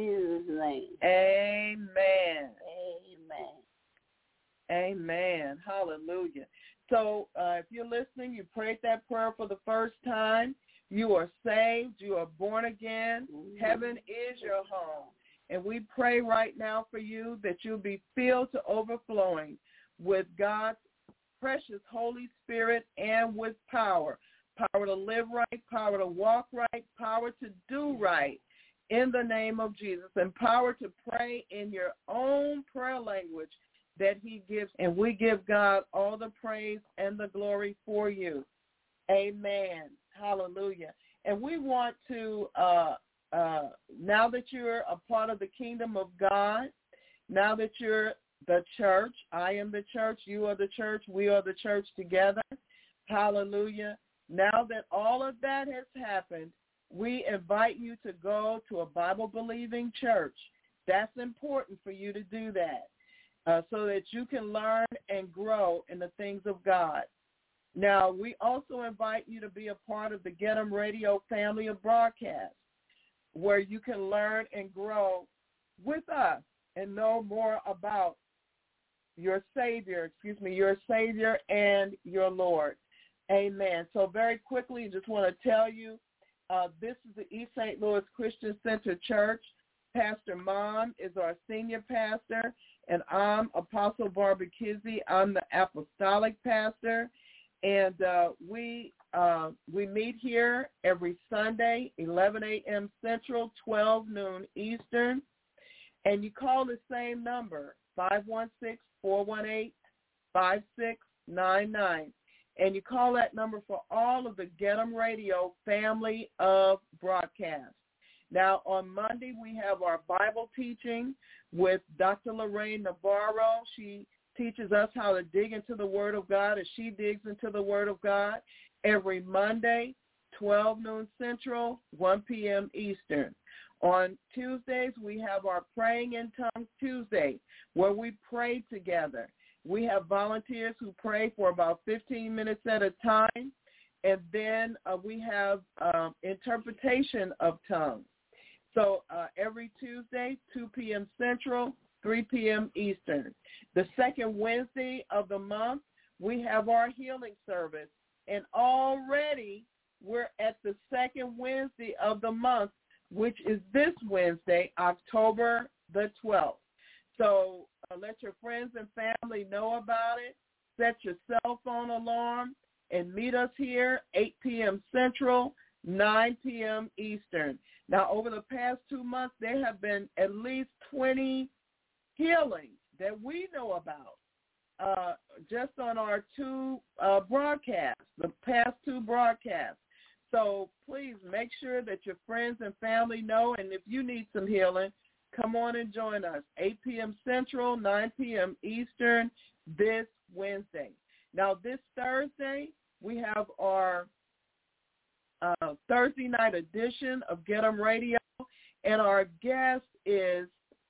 Amen. Hallelujah. So if you're listening, you prayed that prayer for the first time, you are saved, you are born again. Mm-hmm. Heaven is your home. And we pray right now for you that you'll be filled to overflowing with God's precious Holy Spirit and with power. Power to live right, power to walk right, power to do right in the name of Jesus, and power to pray in your own prayer language that he gives. And we give God all the praise and the glory for you. Amen. Hallelujah. And we want to, now that you're a part of the kingdom of God, now that you're the church, I am the church, you are the church, we are the church together. Hallelujah. Now that all of that has happened, we invite you to go to a Bible-believing church. That's important for you to do that so that you can learn and grow in the things of God. Now, we also invite you to be a part of the Get 'em Radio family of broadcasts, where you can learn and grow with us and know more about your Savior and your Lord. Amen. So very quickly, just want to tell you, this is the East St. Louis Christian Center Church. Pastor Mom is our senior pastor, and I'm Apostle Barbara Kizzy. I'm the apostolic pastor, and we meet here every Sunday, 11 a.m. Central, 12 noon Eastern, and you call the same number, 516-418-5699. And you call that number for all of the Get 'em Radio family of broadcasts. Now, on Monday, we have our Bible teaching with Dr. Lorraine Navarro. She teaches us how to dig into the Word of God as she digs into the Word of God every Monday, 12 noon Central, 1 p.m. Eastern. On Tuesdays, we have our Praying in Tongues Tuesday, where we pray together. We have volunteers who pray for about 15 minutes at a time, and then we have interpretation of tongues. So every Tuesday, 2 p.m. Central, 3 p.m. Eastern. The second Wednesday of the month, we have our healing service, and already we're at the second Wednesday of the month, which is this Wednesday, October the 12th. So let your friends and family know about it. Set your cell phone alarm and meet us here, 8 p.m. Central, 9 p.m. Eastern. Now, over the past 2 months, there have been at least 20 healings that we know about just on our two broadcasts, the past two broadcasts. So please make sure that your friends and family know, and if you need some healing, come on and join us, 8 p.m. Central, 9 p.m. Eastern, this Wednesday. Now, this Thursday, we have our Thursday night edition of Get 'em Radio, and our guest is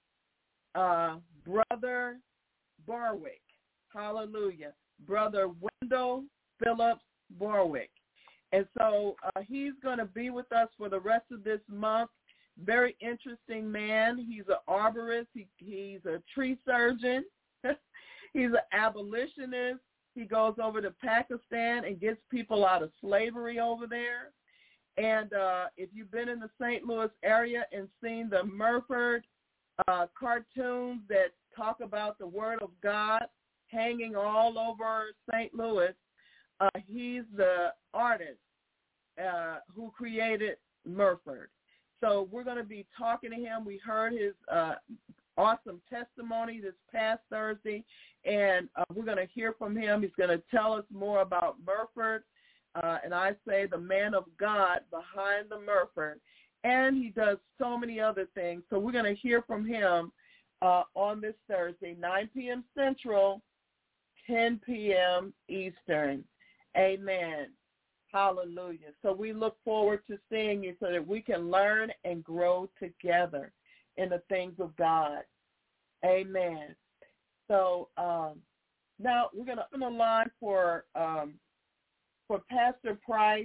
Brother Barwick. Hallelujah. Brother Wendell Phillips Barwick. And so he's going to be with us for the rest of this month. Very interesting man. He's an arborist. He's a tree surgeon. He's an abolitionist. He goes over to Pakistan and gets people out of slavery over there. And if you've been in the St. Louis area and seen the Murford cartoons that talk about the Word of God hanging all over St. Louis, he's the artist who created Murford. So we're going to be talking to him. We heard his awesome testimony this past Thursday, and we're going to hear from him. He's going to tell us more about Murford, and I say the man of God behind the Murford. And he does so many other things. So we're going to hear from him on this Thursday, 9 p.m. Central, 10 p.m. Eastern. Amen. Hallelujah. So we look forward to seeing you so that we can learn and grow together in the things of God. Amen. So now we're going to open the line for Pastor Price,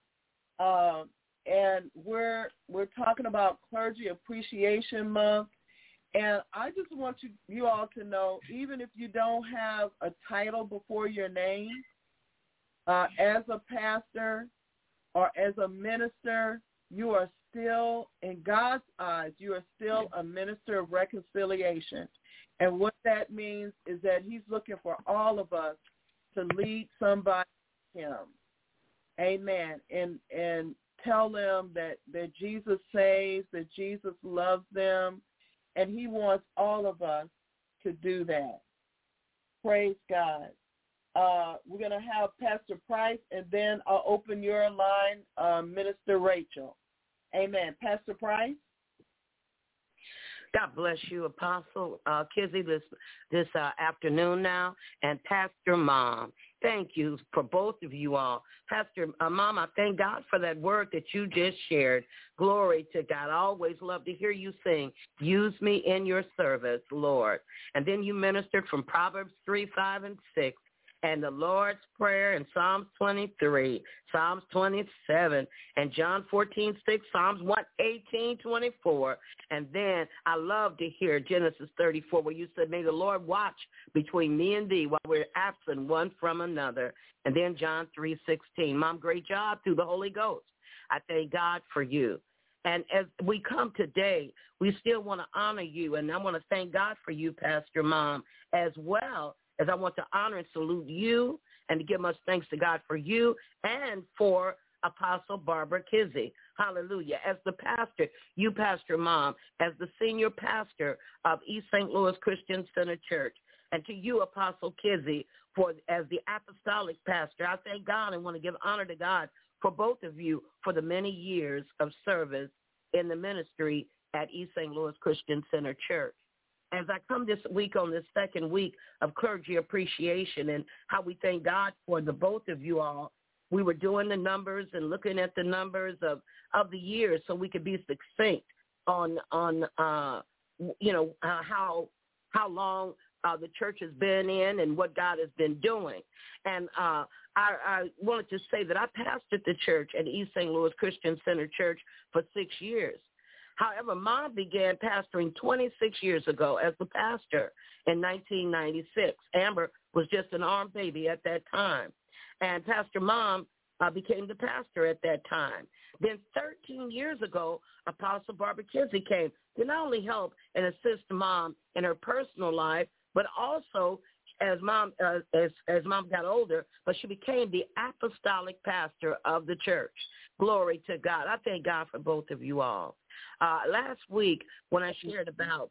and we're talking about Clergy Appreciation Month. And I just want you all to know, even if you don't have a title before your name, as a pastor or as a minister, you are still, in God's eyes, you are still a minister of reconciliation. And what that means is that he's looking for all of us to lead somebody to him. Amen. And tell them that Jesus saves, that Jesus loves them, and he wants all of us to do that. Praise God. we're going to have Pastor Price, and then I'll open your line, Minister Rachel. Amen. Pastor Price? God bless you, Apostle Kizzy, this afternoon now, and Pastor Mom. Thank you for both of you all. Pastor Mom, I thank God for that word that you just shared. Glory to God. I always love to hear you sing, use me in your service, Lord. And then you ministered from Proverbs 3, 5, and 6. And the Lord's Prayer in Psalms 23, Psalms 27, and John 14, 6, Psalms 118, 24. And then I love to hear Genesis 34, where you said, may the Lord watch between me and thee while we're absent one from another. And then John 3, 16. Mom, great job through the Holy Ghost. I thank God for you. And as we come today, we still want to honor you. And I want to thank God for you, Pastor Mom, as well as I want to honor and salute you and to give much thanks to God for you and for Apostle Barbara Kizzy. Hallelujah. As the pastor, you, Pastor Mom, as the senior pastor of East St. Louis Christian Center Church, and to you, Apostle Kizzy, as the apostolic pastor, I thank God and want to give honor to God for both of you for the many years of service in the ministry at East St. Louis Christian Center Church. As I come this week on this second week of clergy appreciation and how we thank God for the both of you all, we were doing the numbers and looking at the numbers of the years so we could be succinct on how long the church has been in and what God has been doing. And I wanted to say that I pastored the church at East St. Louis Christian Center Church for 6 years. However, Mom began pastoring 26 years ago as the pastor in 1996. Amber was just an arm baby at that time. And Pastor Mom became the pastor at that time. Then 13 years ago, Apostle Barbara Kizzy came to not only help and assist Mom in her personal life, but also as Mom got older, but she became the apostolic pastor of the church. Glory to God. I thank God for both of you all. Last week, when I shared about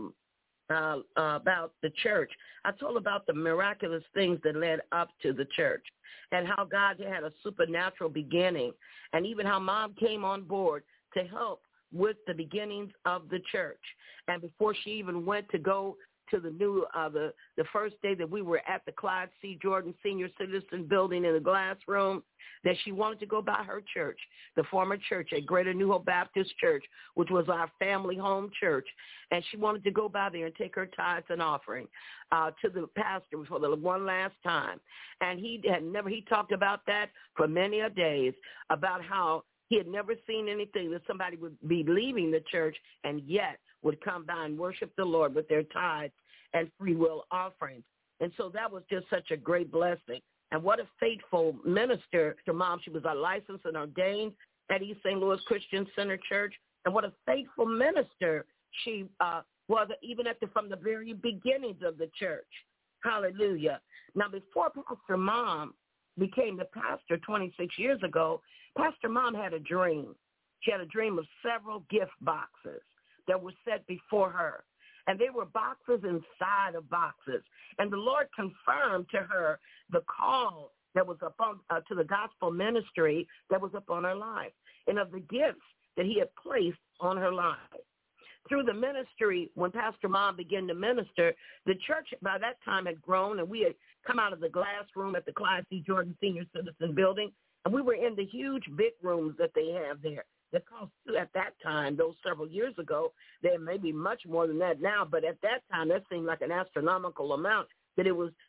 the church, I told about the miraculous things that led up to the church and how God had a supernatural beginning, and even how Mom came on board to help with the beginnings of the church. And before she even went to go to the new the first day that we were at the Clyde C. Jordan Senior Citizen Building in the glass room, that she wanted to go by her church, the former church at Greater New Hope Baptist Church, which was our family home church, and she wanted to go by there and take her tithes and offering to the pastor for the one last time. And he talked about that for many a days, about how he had never seen anything that somebody would be leaving the church and yet would come by and worship the Lord with their tithes and free will offerings. And so that was just such a great blessing. And what a faithful minister to Mom. She was a licensed and ordained at East St. Louis Christian Center Church. And what a faithful minister she was even from the very beginnings of the church. Hallelujah. Now, before Pastor Mom became the pastor 26 years ago, Pastor Mom had a dream. She had a dream of several gift boxes that were set before her. And they were boxes inside of boxes. And the Lord confirmed to her the call that was upon to the gospel ministry that was upon her life, and of the gifts that he had placed on her life. Through the ministry, when Pastor Mom began to minister, the church by that time had grown, and we had come out of the glass room at the Clyde C. Jordan Senior Citizen Building, and we were in the huge big rooms that they have there. That cost, at that time, those several years ago, there may be much more than that now, but at that time, that seemed like an astronomical amount, that it was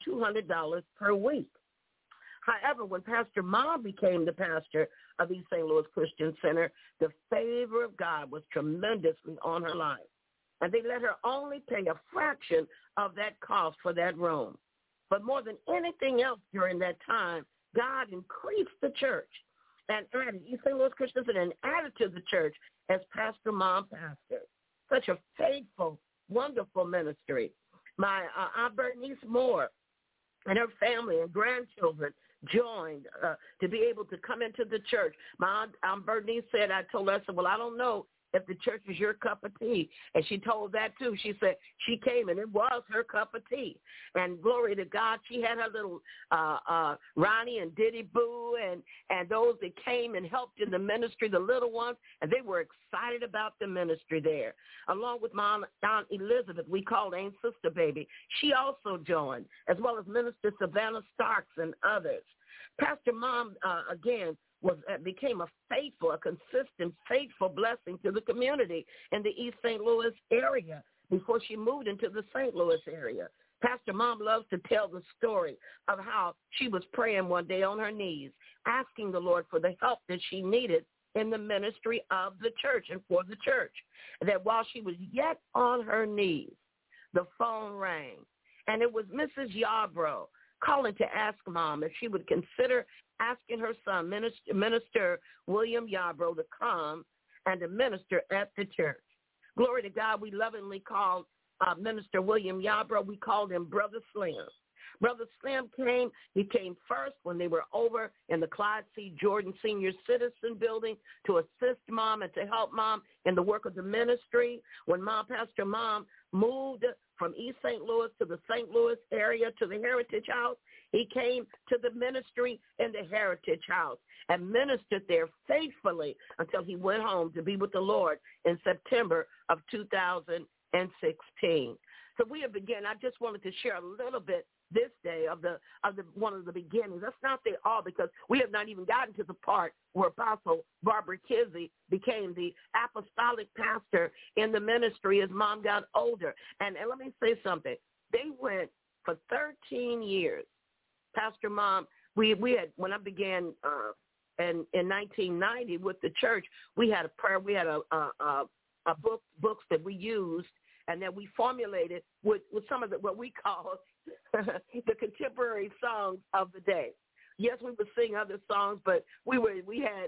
$200 per week. However, when Pastor Mom became the pastor of East St. Louis Christian Center, the favor of God was tremendously on her life. And they let her only pay a fraction of that cost for that room. But more than anything else during that time, God increased the church and added East St. Louis Christian Center and added to the church as Pastor Mom pastor. Such a faithful, wonderful ministry. My Aunt Bernice Moore and her family and grandchildren joined to be able to come into the church. My Aunt Bernice said, I told her, I said, well, I don't know if the church is your cup of tea. And she told that too. She said she came and it was her cup of tea. And glory to God, she had her little Ronnie and Diddy Boo and those that came and helped in the ministry, the little ones, and they were excited about the ministry there. Along with Mom Aunt Elizabeth, we called Aunt Sister Baby. She also joined, as well as Minister Savannah Starks and others. Pastor Mom, again, became a consistent, faithful blessing to the community in the East St. Louis area before she moved into the St. Louis area. Pastor Mom loves to tell the story of how she was praying one day on her knees, asking the Lord for the help that she needed in the ministry of the church and for the church. That while she was yet on her knees, the phone rang, and it was Mrs. Yarbrough calling to ask Mom if she would consider asking her son, Minister William Yarbrough, to come and to minister at the church. Glory to God, we lovingly called Minister William Yarbrough, we called him Brother Slim. Brother Slim came. He came first when they were over in the Clyde C. Jordan Senior Citizen Building to assist Mom and to help Mom in the work of the ministry. When Pastor Mom moved from East St. Louis to the St. Louis area to the Heritage House, he came to the ministry in the Heritage House and ministered there faithfully until he went home to be with the Lord in September of 2016. So we have begun. I just wanted to share a little bit this day of the one of the beginnings. That's not the all, because we have not even gotten to the part where Apostle Barbara Kizzy became the apostolic pastor in the ministry as Mom got older. And let me say something. They went for 13 years. Pastor Mom, we had, when I began in 1990 with the church, we had a prayer. We had a books that we used and that we formulated with some of what we call the contemporary songs of the day. Yes, we would sing other songs, but we had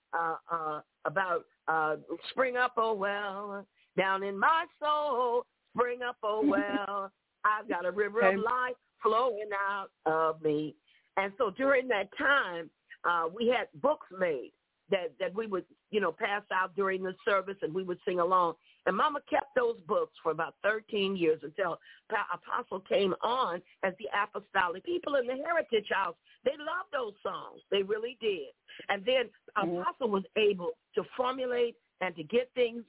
about spring up, oh well, down in my soul, spring up, oh well, I've got a river of life flowing out of me. And so during that time, we had books made that we would, pass out during the service, and we would sing along. And Mama kept those books for about 13 years until Apostle came on as the apostolic. People in the Heritage House, they loved those songs. They really did. And then Apostle was able to formulate and to get things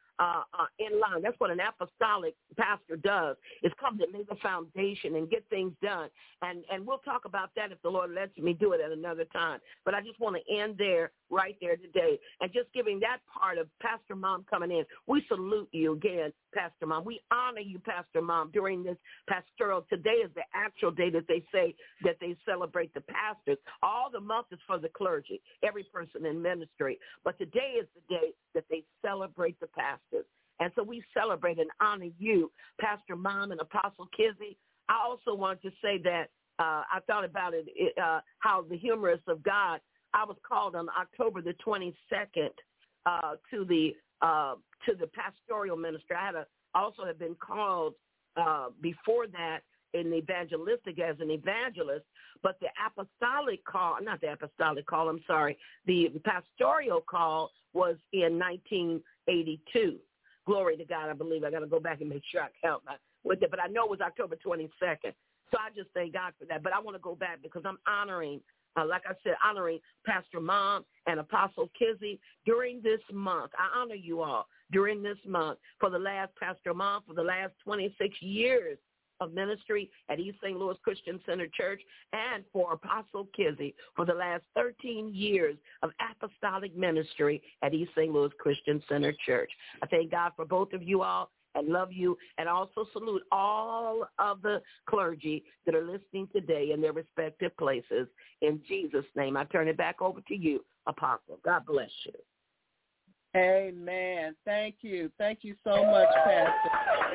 in line. That's what an apostolic pastor does, is come to lay the foundation and get things done. And we'll talk about that if the Lord lets me do it at another time. But I just want to end there, right there today, and just giving that part of Pastor Mom coming in. We salute you again, Pastor Mom. We honor you, Pastor Mom, during this pastoral. Today is the actual day that they say that they celebrate the pastors. All the month is for the clergy, every person in ministry. But today is the day that they celebrate the pastors. And so we celebrate and honor you, Pastor Mom and Apostle Kizzy. I also wanted to say that I thought about it, how the humorous of God, I was called on October the 22nd to the pastoral ministry. I also had been called before that in evangelistic as an evangelist, but the apostolic call, not the apostolic call, I'm sorry, the pastoral call was in 1982. Glory to God, I believe. I got to go back and make sure I count with it, but I know it was October 22nd. So I just thank God for that. But I want to go back because I'm honoring, like I said, honoring Pastor Mom and Apostle Kizzy during this month. I honor you all during this month for the last, Pastor Mom, for the last 26 years of ministry at East St. Louis Christian Center Church, and for Apostle Kizzy for the last 13 years of apostolic ministry at East St. Louis Christian Center Church. I thank God for both of you all and love you, and also salute all of the clergy that are listening today in their respective places. In Jesus' name, I turn it back over to you, Apostle. God bless you. Amen. Thank you. Thank you so much, Pastor.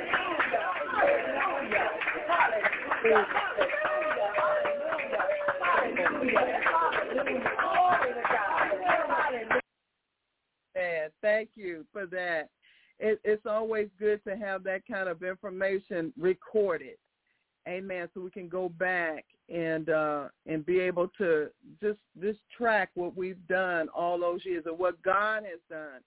Thank you for that. It's always good to have that kind of information recorded. Amen. So we can go back and be able to just track what we've done all those years and what God has done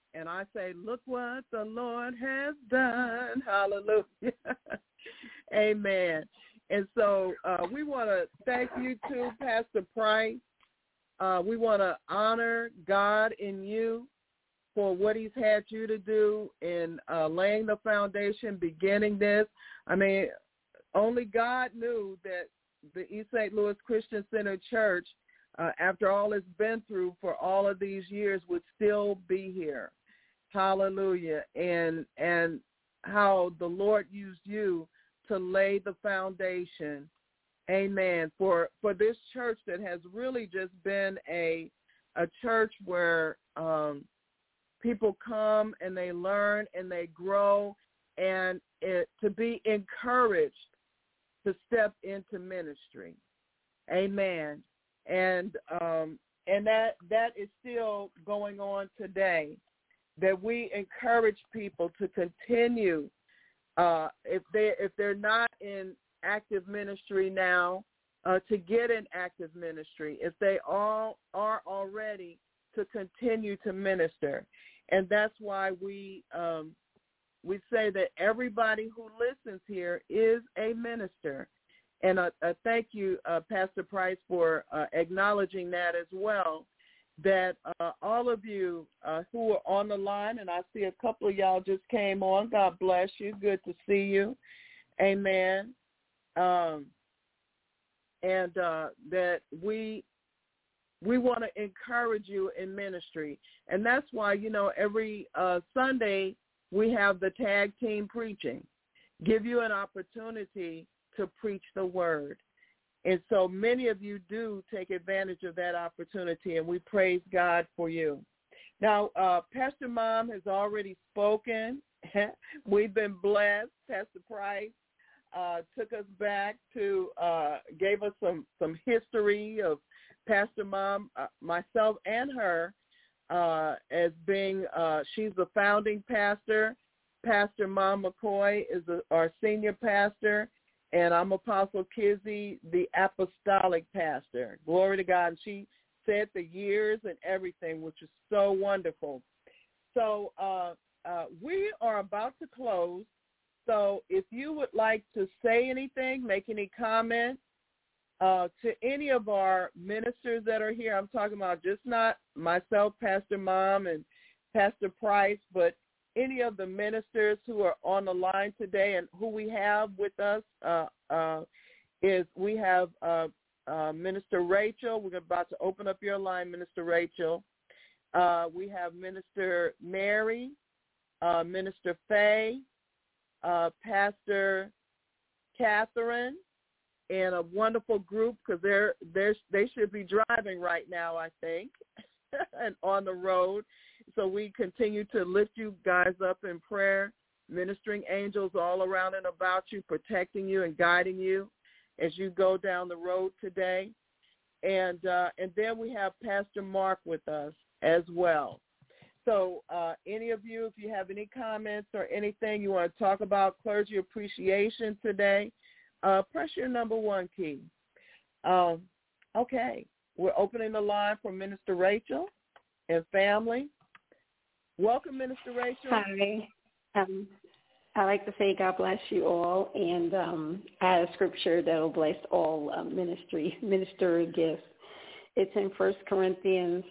And I say, look what the Lord has done. Hallelujah. Amen. And so we want to thank you too, Pastor Price. We want to honor God in you for what he's had you to do in laying the foundation, beginning this. I mean, only God knew that the East St. Louis Christian Center Church, after all it's been through for all of these years, would still be here. Hallelujah. And how the Lord used you to lay the foundation, amen, for this church that has really just been a church where people come and they learn and they grow, and to be encouraged to step into ministry. Amen. And that is still going on today, that we encourage people to continue, if they're not in active ministry now, to get in active ministry. If they all are already, to continue to minister. And that's why we say that everybody who listens here is a minister. And thank you, Pastor Price, for acknowledging that as well, that all of you who are on the line, and I see a couple of y'all just came on. God bless you. Good to see you. Amen. And that we want to encourage you in ministry. And that's why, every Sunday we have the tag team preaching, give you an opportunity to preach the word. And so many of you do take advantage of that opportunity, and we praise God for you. Now, Pastor Mom has already spoken. We've been blessed. Pastor Price took us back to, gave us some history of Pastor Mom, myself and her, as being, she's the founding pastor. Pastor Mom McCoy is our senior pastor, and I'm Apostle Kizzy, the apostolic pastor. Glory to God. And she said the years and everything, which is so wonderful. So we are about to close. So if you would like to say anything, make any comments to any of our ministers that are here, I'm talking about just not myself, Pastor Mom, and Pastor Price, but any of the ministers who are on the line today, and who we have with us is we have Minister Rachel. We're about to open up your line, Minister Rachel. We have Minister Mary, Minister Faye, Pastor Catherine, and a wonderful group, because they should be driving right now, I think, and on the road. So we continue to lift you guys up in prayer, ministering angels all around and about you, protecting you and guiding you as you go down the road today. And then we have Pastor Mark with us as well. So any of you, if you have any comments or anything you want to talk about clergy appreciation today, press your number 1 key. Okay, we're opening the line for Minister Rachel and family. Welcome, Minister Rachel. Hi. I like to say God bless you all, and I have a scripture that will bless all ministry gifts. It's in 1 Corinthians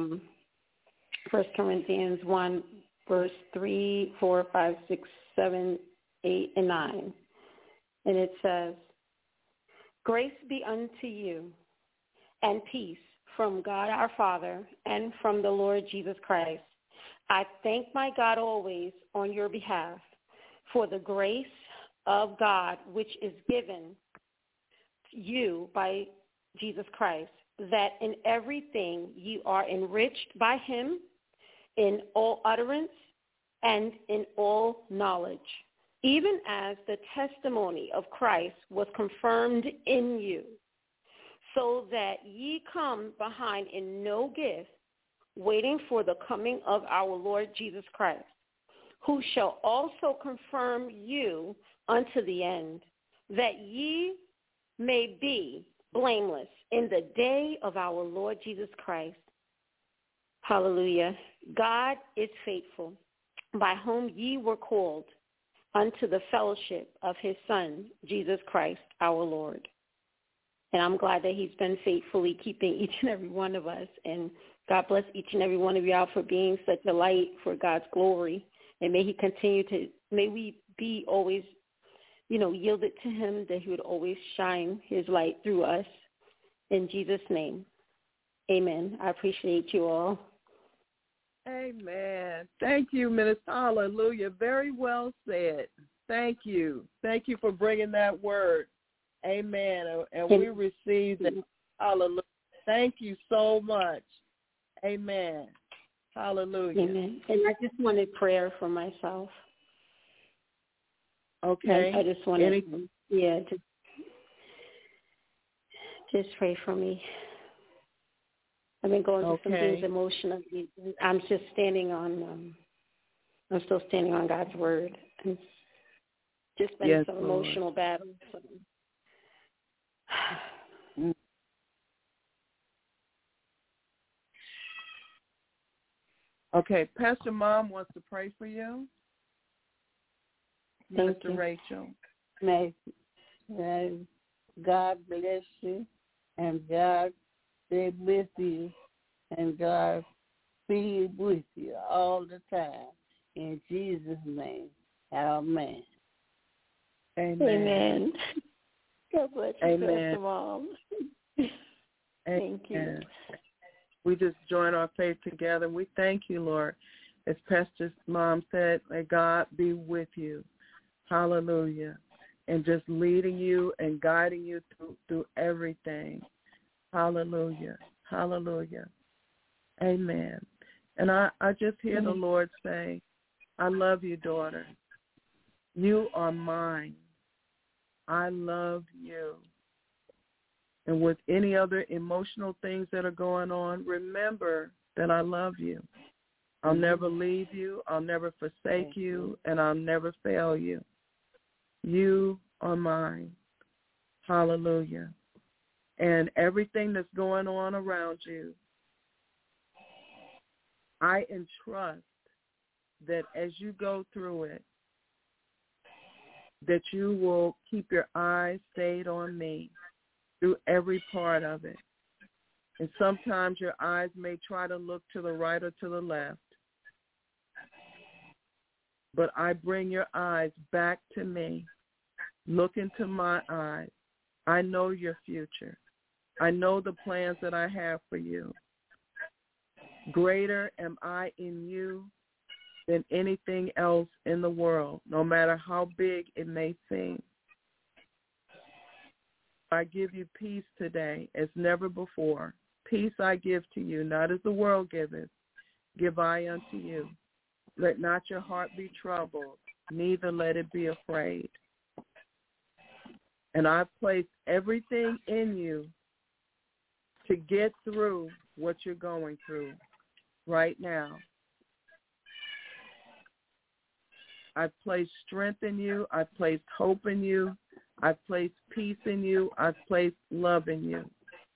1, verse 3, 4, 5, 6, 7, 8, and 9. And it says, "Grace be unto you, and peace from God our Father and from the Lord Jesus Christ. I thank my God always on your behalf for the grace of God which is given you by Jesus Christ, that in everything you are enriched by him in all utterance and in all knowledge, even as the testimony of Christ was confirmed in you, so that ye come behind in no gift, waiting for the coming of our Lord Jesus Christ, who shall also confirm you unto the end, that ye may be blameless in the day of our Lord Jesus Christ." Hallelujah. God is faithful, by whom ye were called unto the fellowship of his Son, Jesus Christ, our Lord. And I'm glad that he's been faithfully keeping each and every one of us. And God bless each and every one of y'all for being such a light for God's glory. And may we be always, yielded to him, that he would always shine his light through us. In Jesus' name, amen. I appreciate you all. Amen. Thank you, Minister. Hallelujah. Very well said. Thank you. Thank you for bringing that word. Amen. And we receive it. Hallelujah. Thank you so much. Amen. Hallelujah. Amen. And I just wanted prayer for myself. Okay. I just wanted, just pray for me. I've been going through some things emotionally. I'm just standing on, I'm still standing on God's word. It's just been some emotional battles. Okay, Pastor Mom wants to pray for you. Minister Rachel. May God bless you, and God be with you, and God be with you all the time. In Jesus' name, amen. Amen. Amen. God bless you, Amen. Pastor Mom. Thank you. We just join our faith together. We thank you, Lord. As Pastor Mom said, may God be with you. Hallelujah. And just leading you and guiding you through everything. Hallelujah. Hallelujah. Amen. And I just hear the Lord say, I love you, daughter. You are mine. I love you. And with any other emotional things that are going on, remember that I love you. I'll never leave you. I'll never forsake you. And I'll never fail you. You are mine. Hallelujah. And everything that's going on around you, I entrust that as you go through it, that you will keep your eyes stayed on me through every part of it. And sometimes your eyes may try to look to the right or to the left. But I bring your eyes back to me. Look into my eyes. I know your future. I know the plans that I have for you. Greater am I in you than anything else in the world, no matter how big it may seem. I give you peace today as never before. Peace I give to you, not as the world giveth, give I unto you. Let not your heart be troubled, neither let it be afraid. And I've placed everything in you to get through what you're going through right now. I've placed strength in you. I've placed hope in you. I've placed peace in you. I've placed love in you.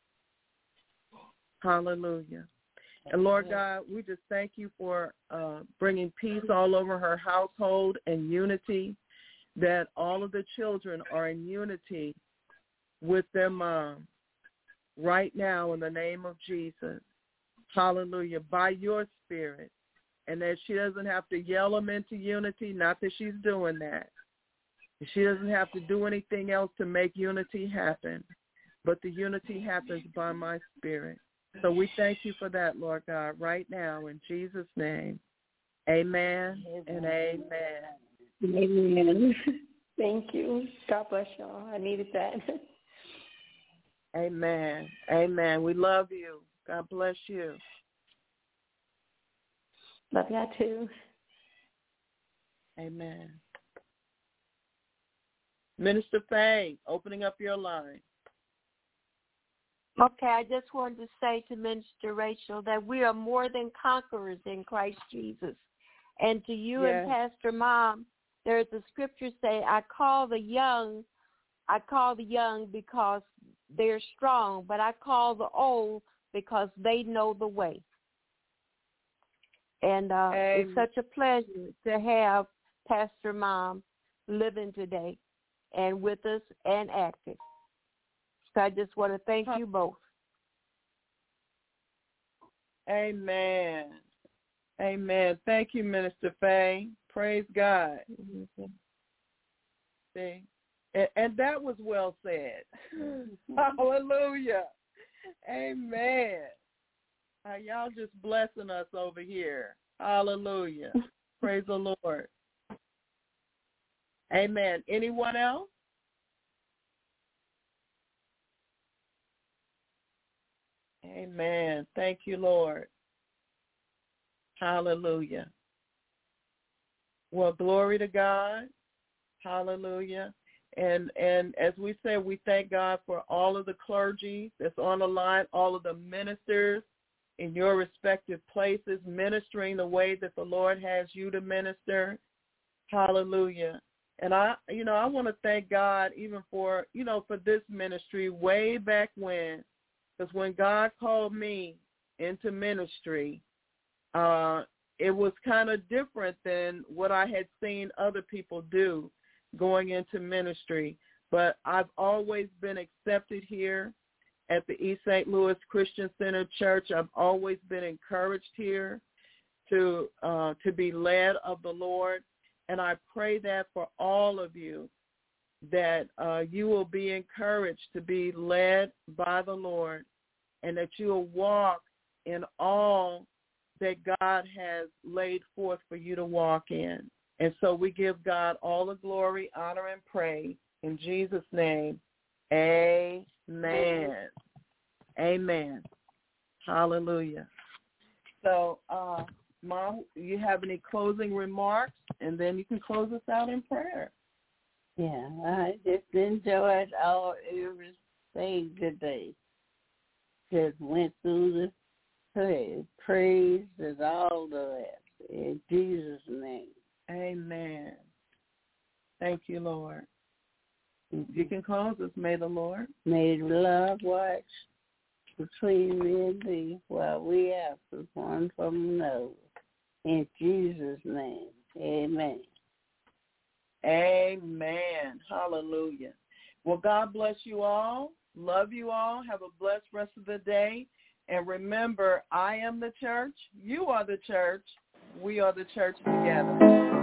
Hallelujah. And Lord God, we just thank you for bringing peace all over her household and unity, that all of the children are in unity with their mom right now in the name of Jesus. Hallelujah. By your spirit. And that she doesn't have to yell them into unity, not that she's doing that. She doesn't have to do anything else to make unity happen, but the unity happens by my spirit. So we thank you for that, Lord God, right now in Jesus' name. Amen and amen. Amen. Thank you. God bless y'all. I needed that. Amen. Amen. We love you. God bless you. Love y'all too. Amen. Minister Faye, opening up your line. Okay, I just wanted to say to Minister Rachel that we are more than conquerors in Christ Jesus. And to you and Pastor Mom, there's a scripture say, I call the young because they're strong, but I call the old because they know the way. And it's such a pleasure to have Pastor Mom living today and with us and active. So I just want to thank you both. Amen. Amen. Thank you, Minister Faye. Praise God. Mm-hmm. See? And that was well said. Hallelujah. Amen. Y'all just blessing us over here. Hallelujah. Praise the Lord. Amen. Anyone else? Amen. Thank you, Lord. Hallelujah. Well, glory to God. Hallelujah. And as we said, we thank God for all of the clergy that's on the line, all of the ministers in your respective places, ministering the way that the Lord has you to minister. Hallelujah. And I want to thank God even for this ministry way back when, because when God called me into ministry, it was kind of different than what I had seen other people do going into ministry. But I've always been accepted here at the East St. Louis Christian Center Church. I've always been encouraged here to be led of the Lord. And I pray that for all of you, that you will be encouraged to be led by the Lord, and that you will walk in all that God has laid forth for you to walk in. And so we give God all the glory, honor, and praise. In Jesus' name, amen. Amen. Hallelujah. So, Mom, you have any closing remarks? And then you can close us out in prayer. Yeah, I just enjoyed everything today. Just went through the praise and all of that. In Jesus' name. Amen. Thank you, Lord. You can close us. May the Lord. May love watch between me and thee while we absent one from another. In Jesus' name. Amen. Amen. Hallelujah. Well, God bless you all. Love you all. Have a blessed rest of the day. And remember, I am the church. You are the church. We are the church together.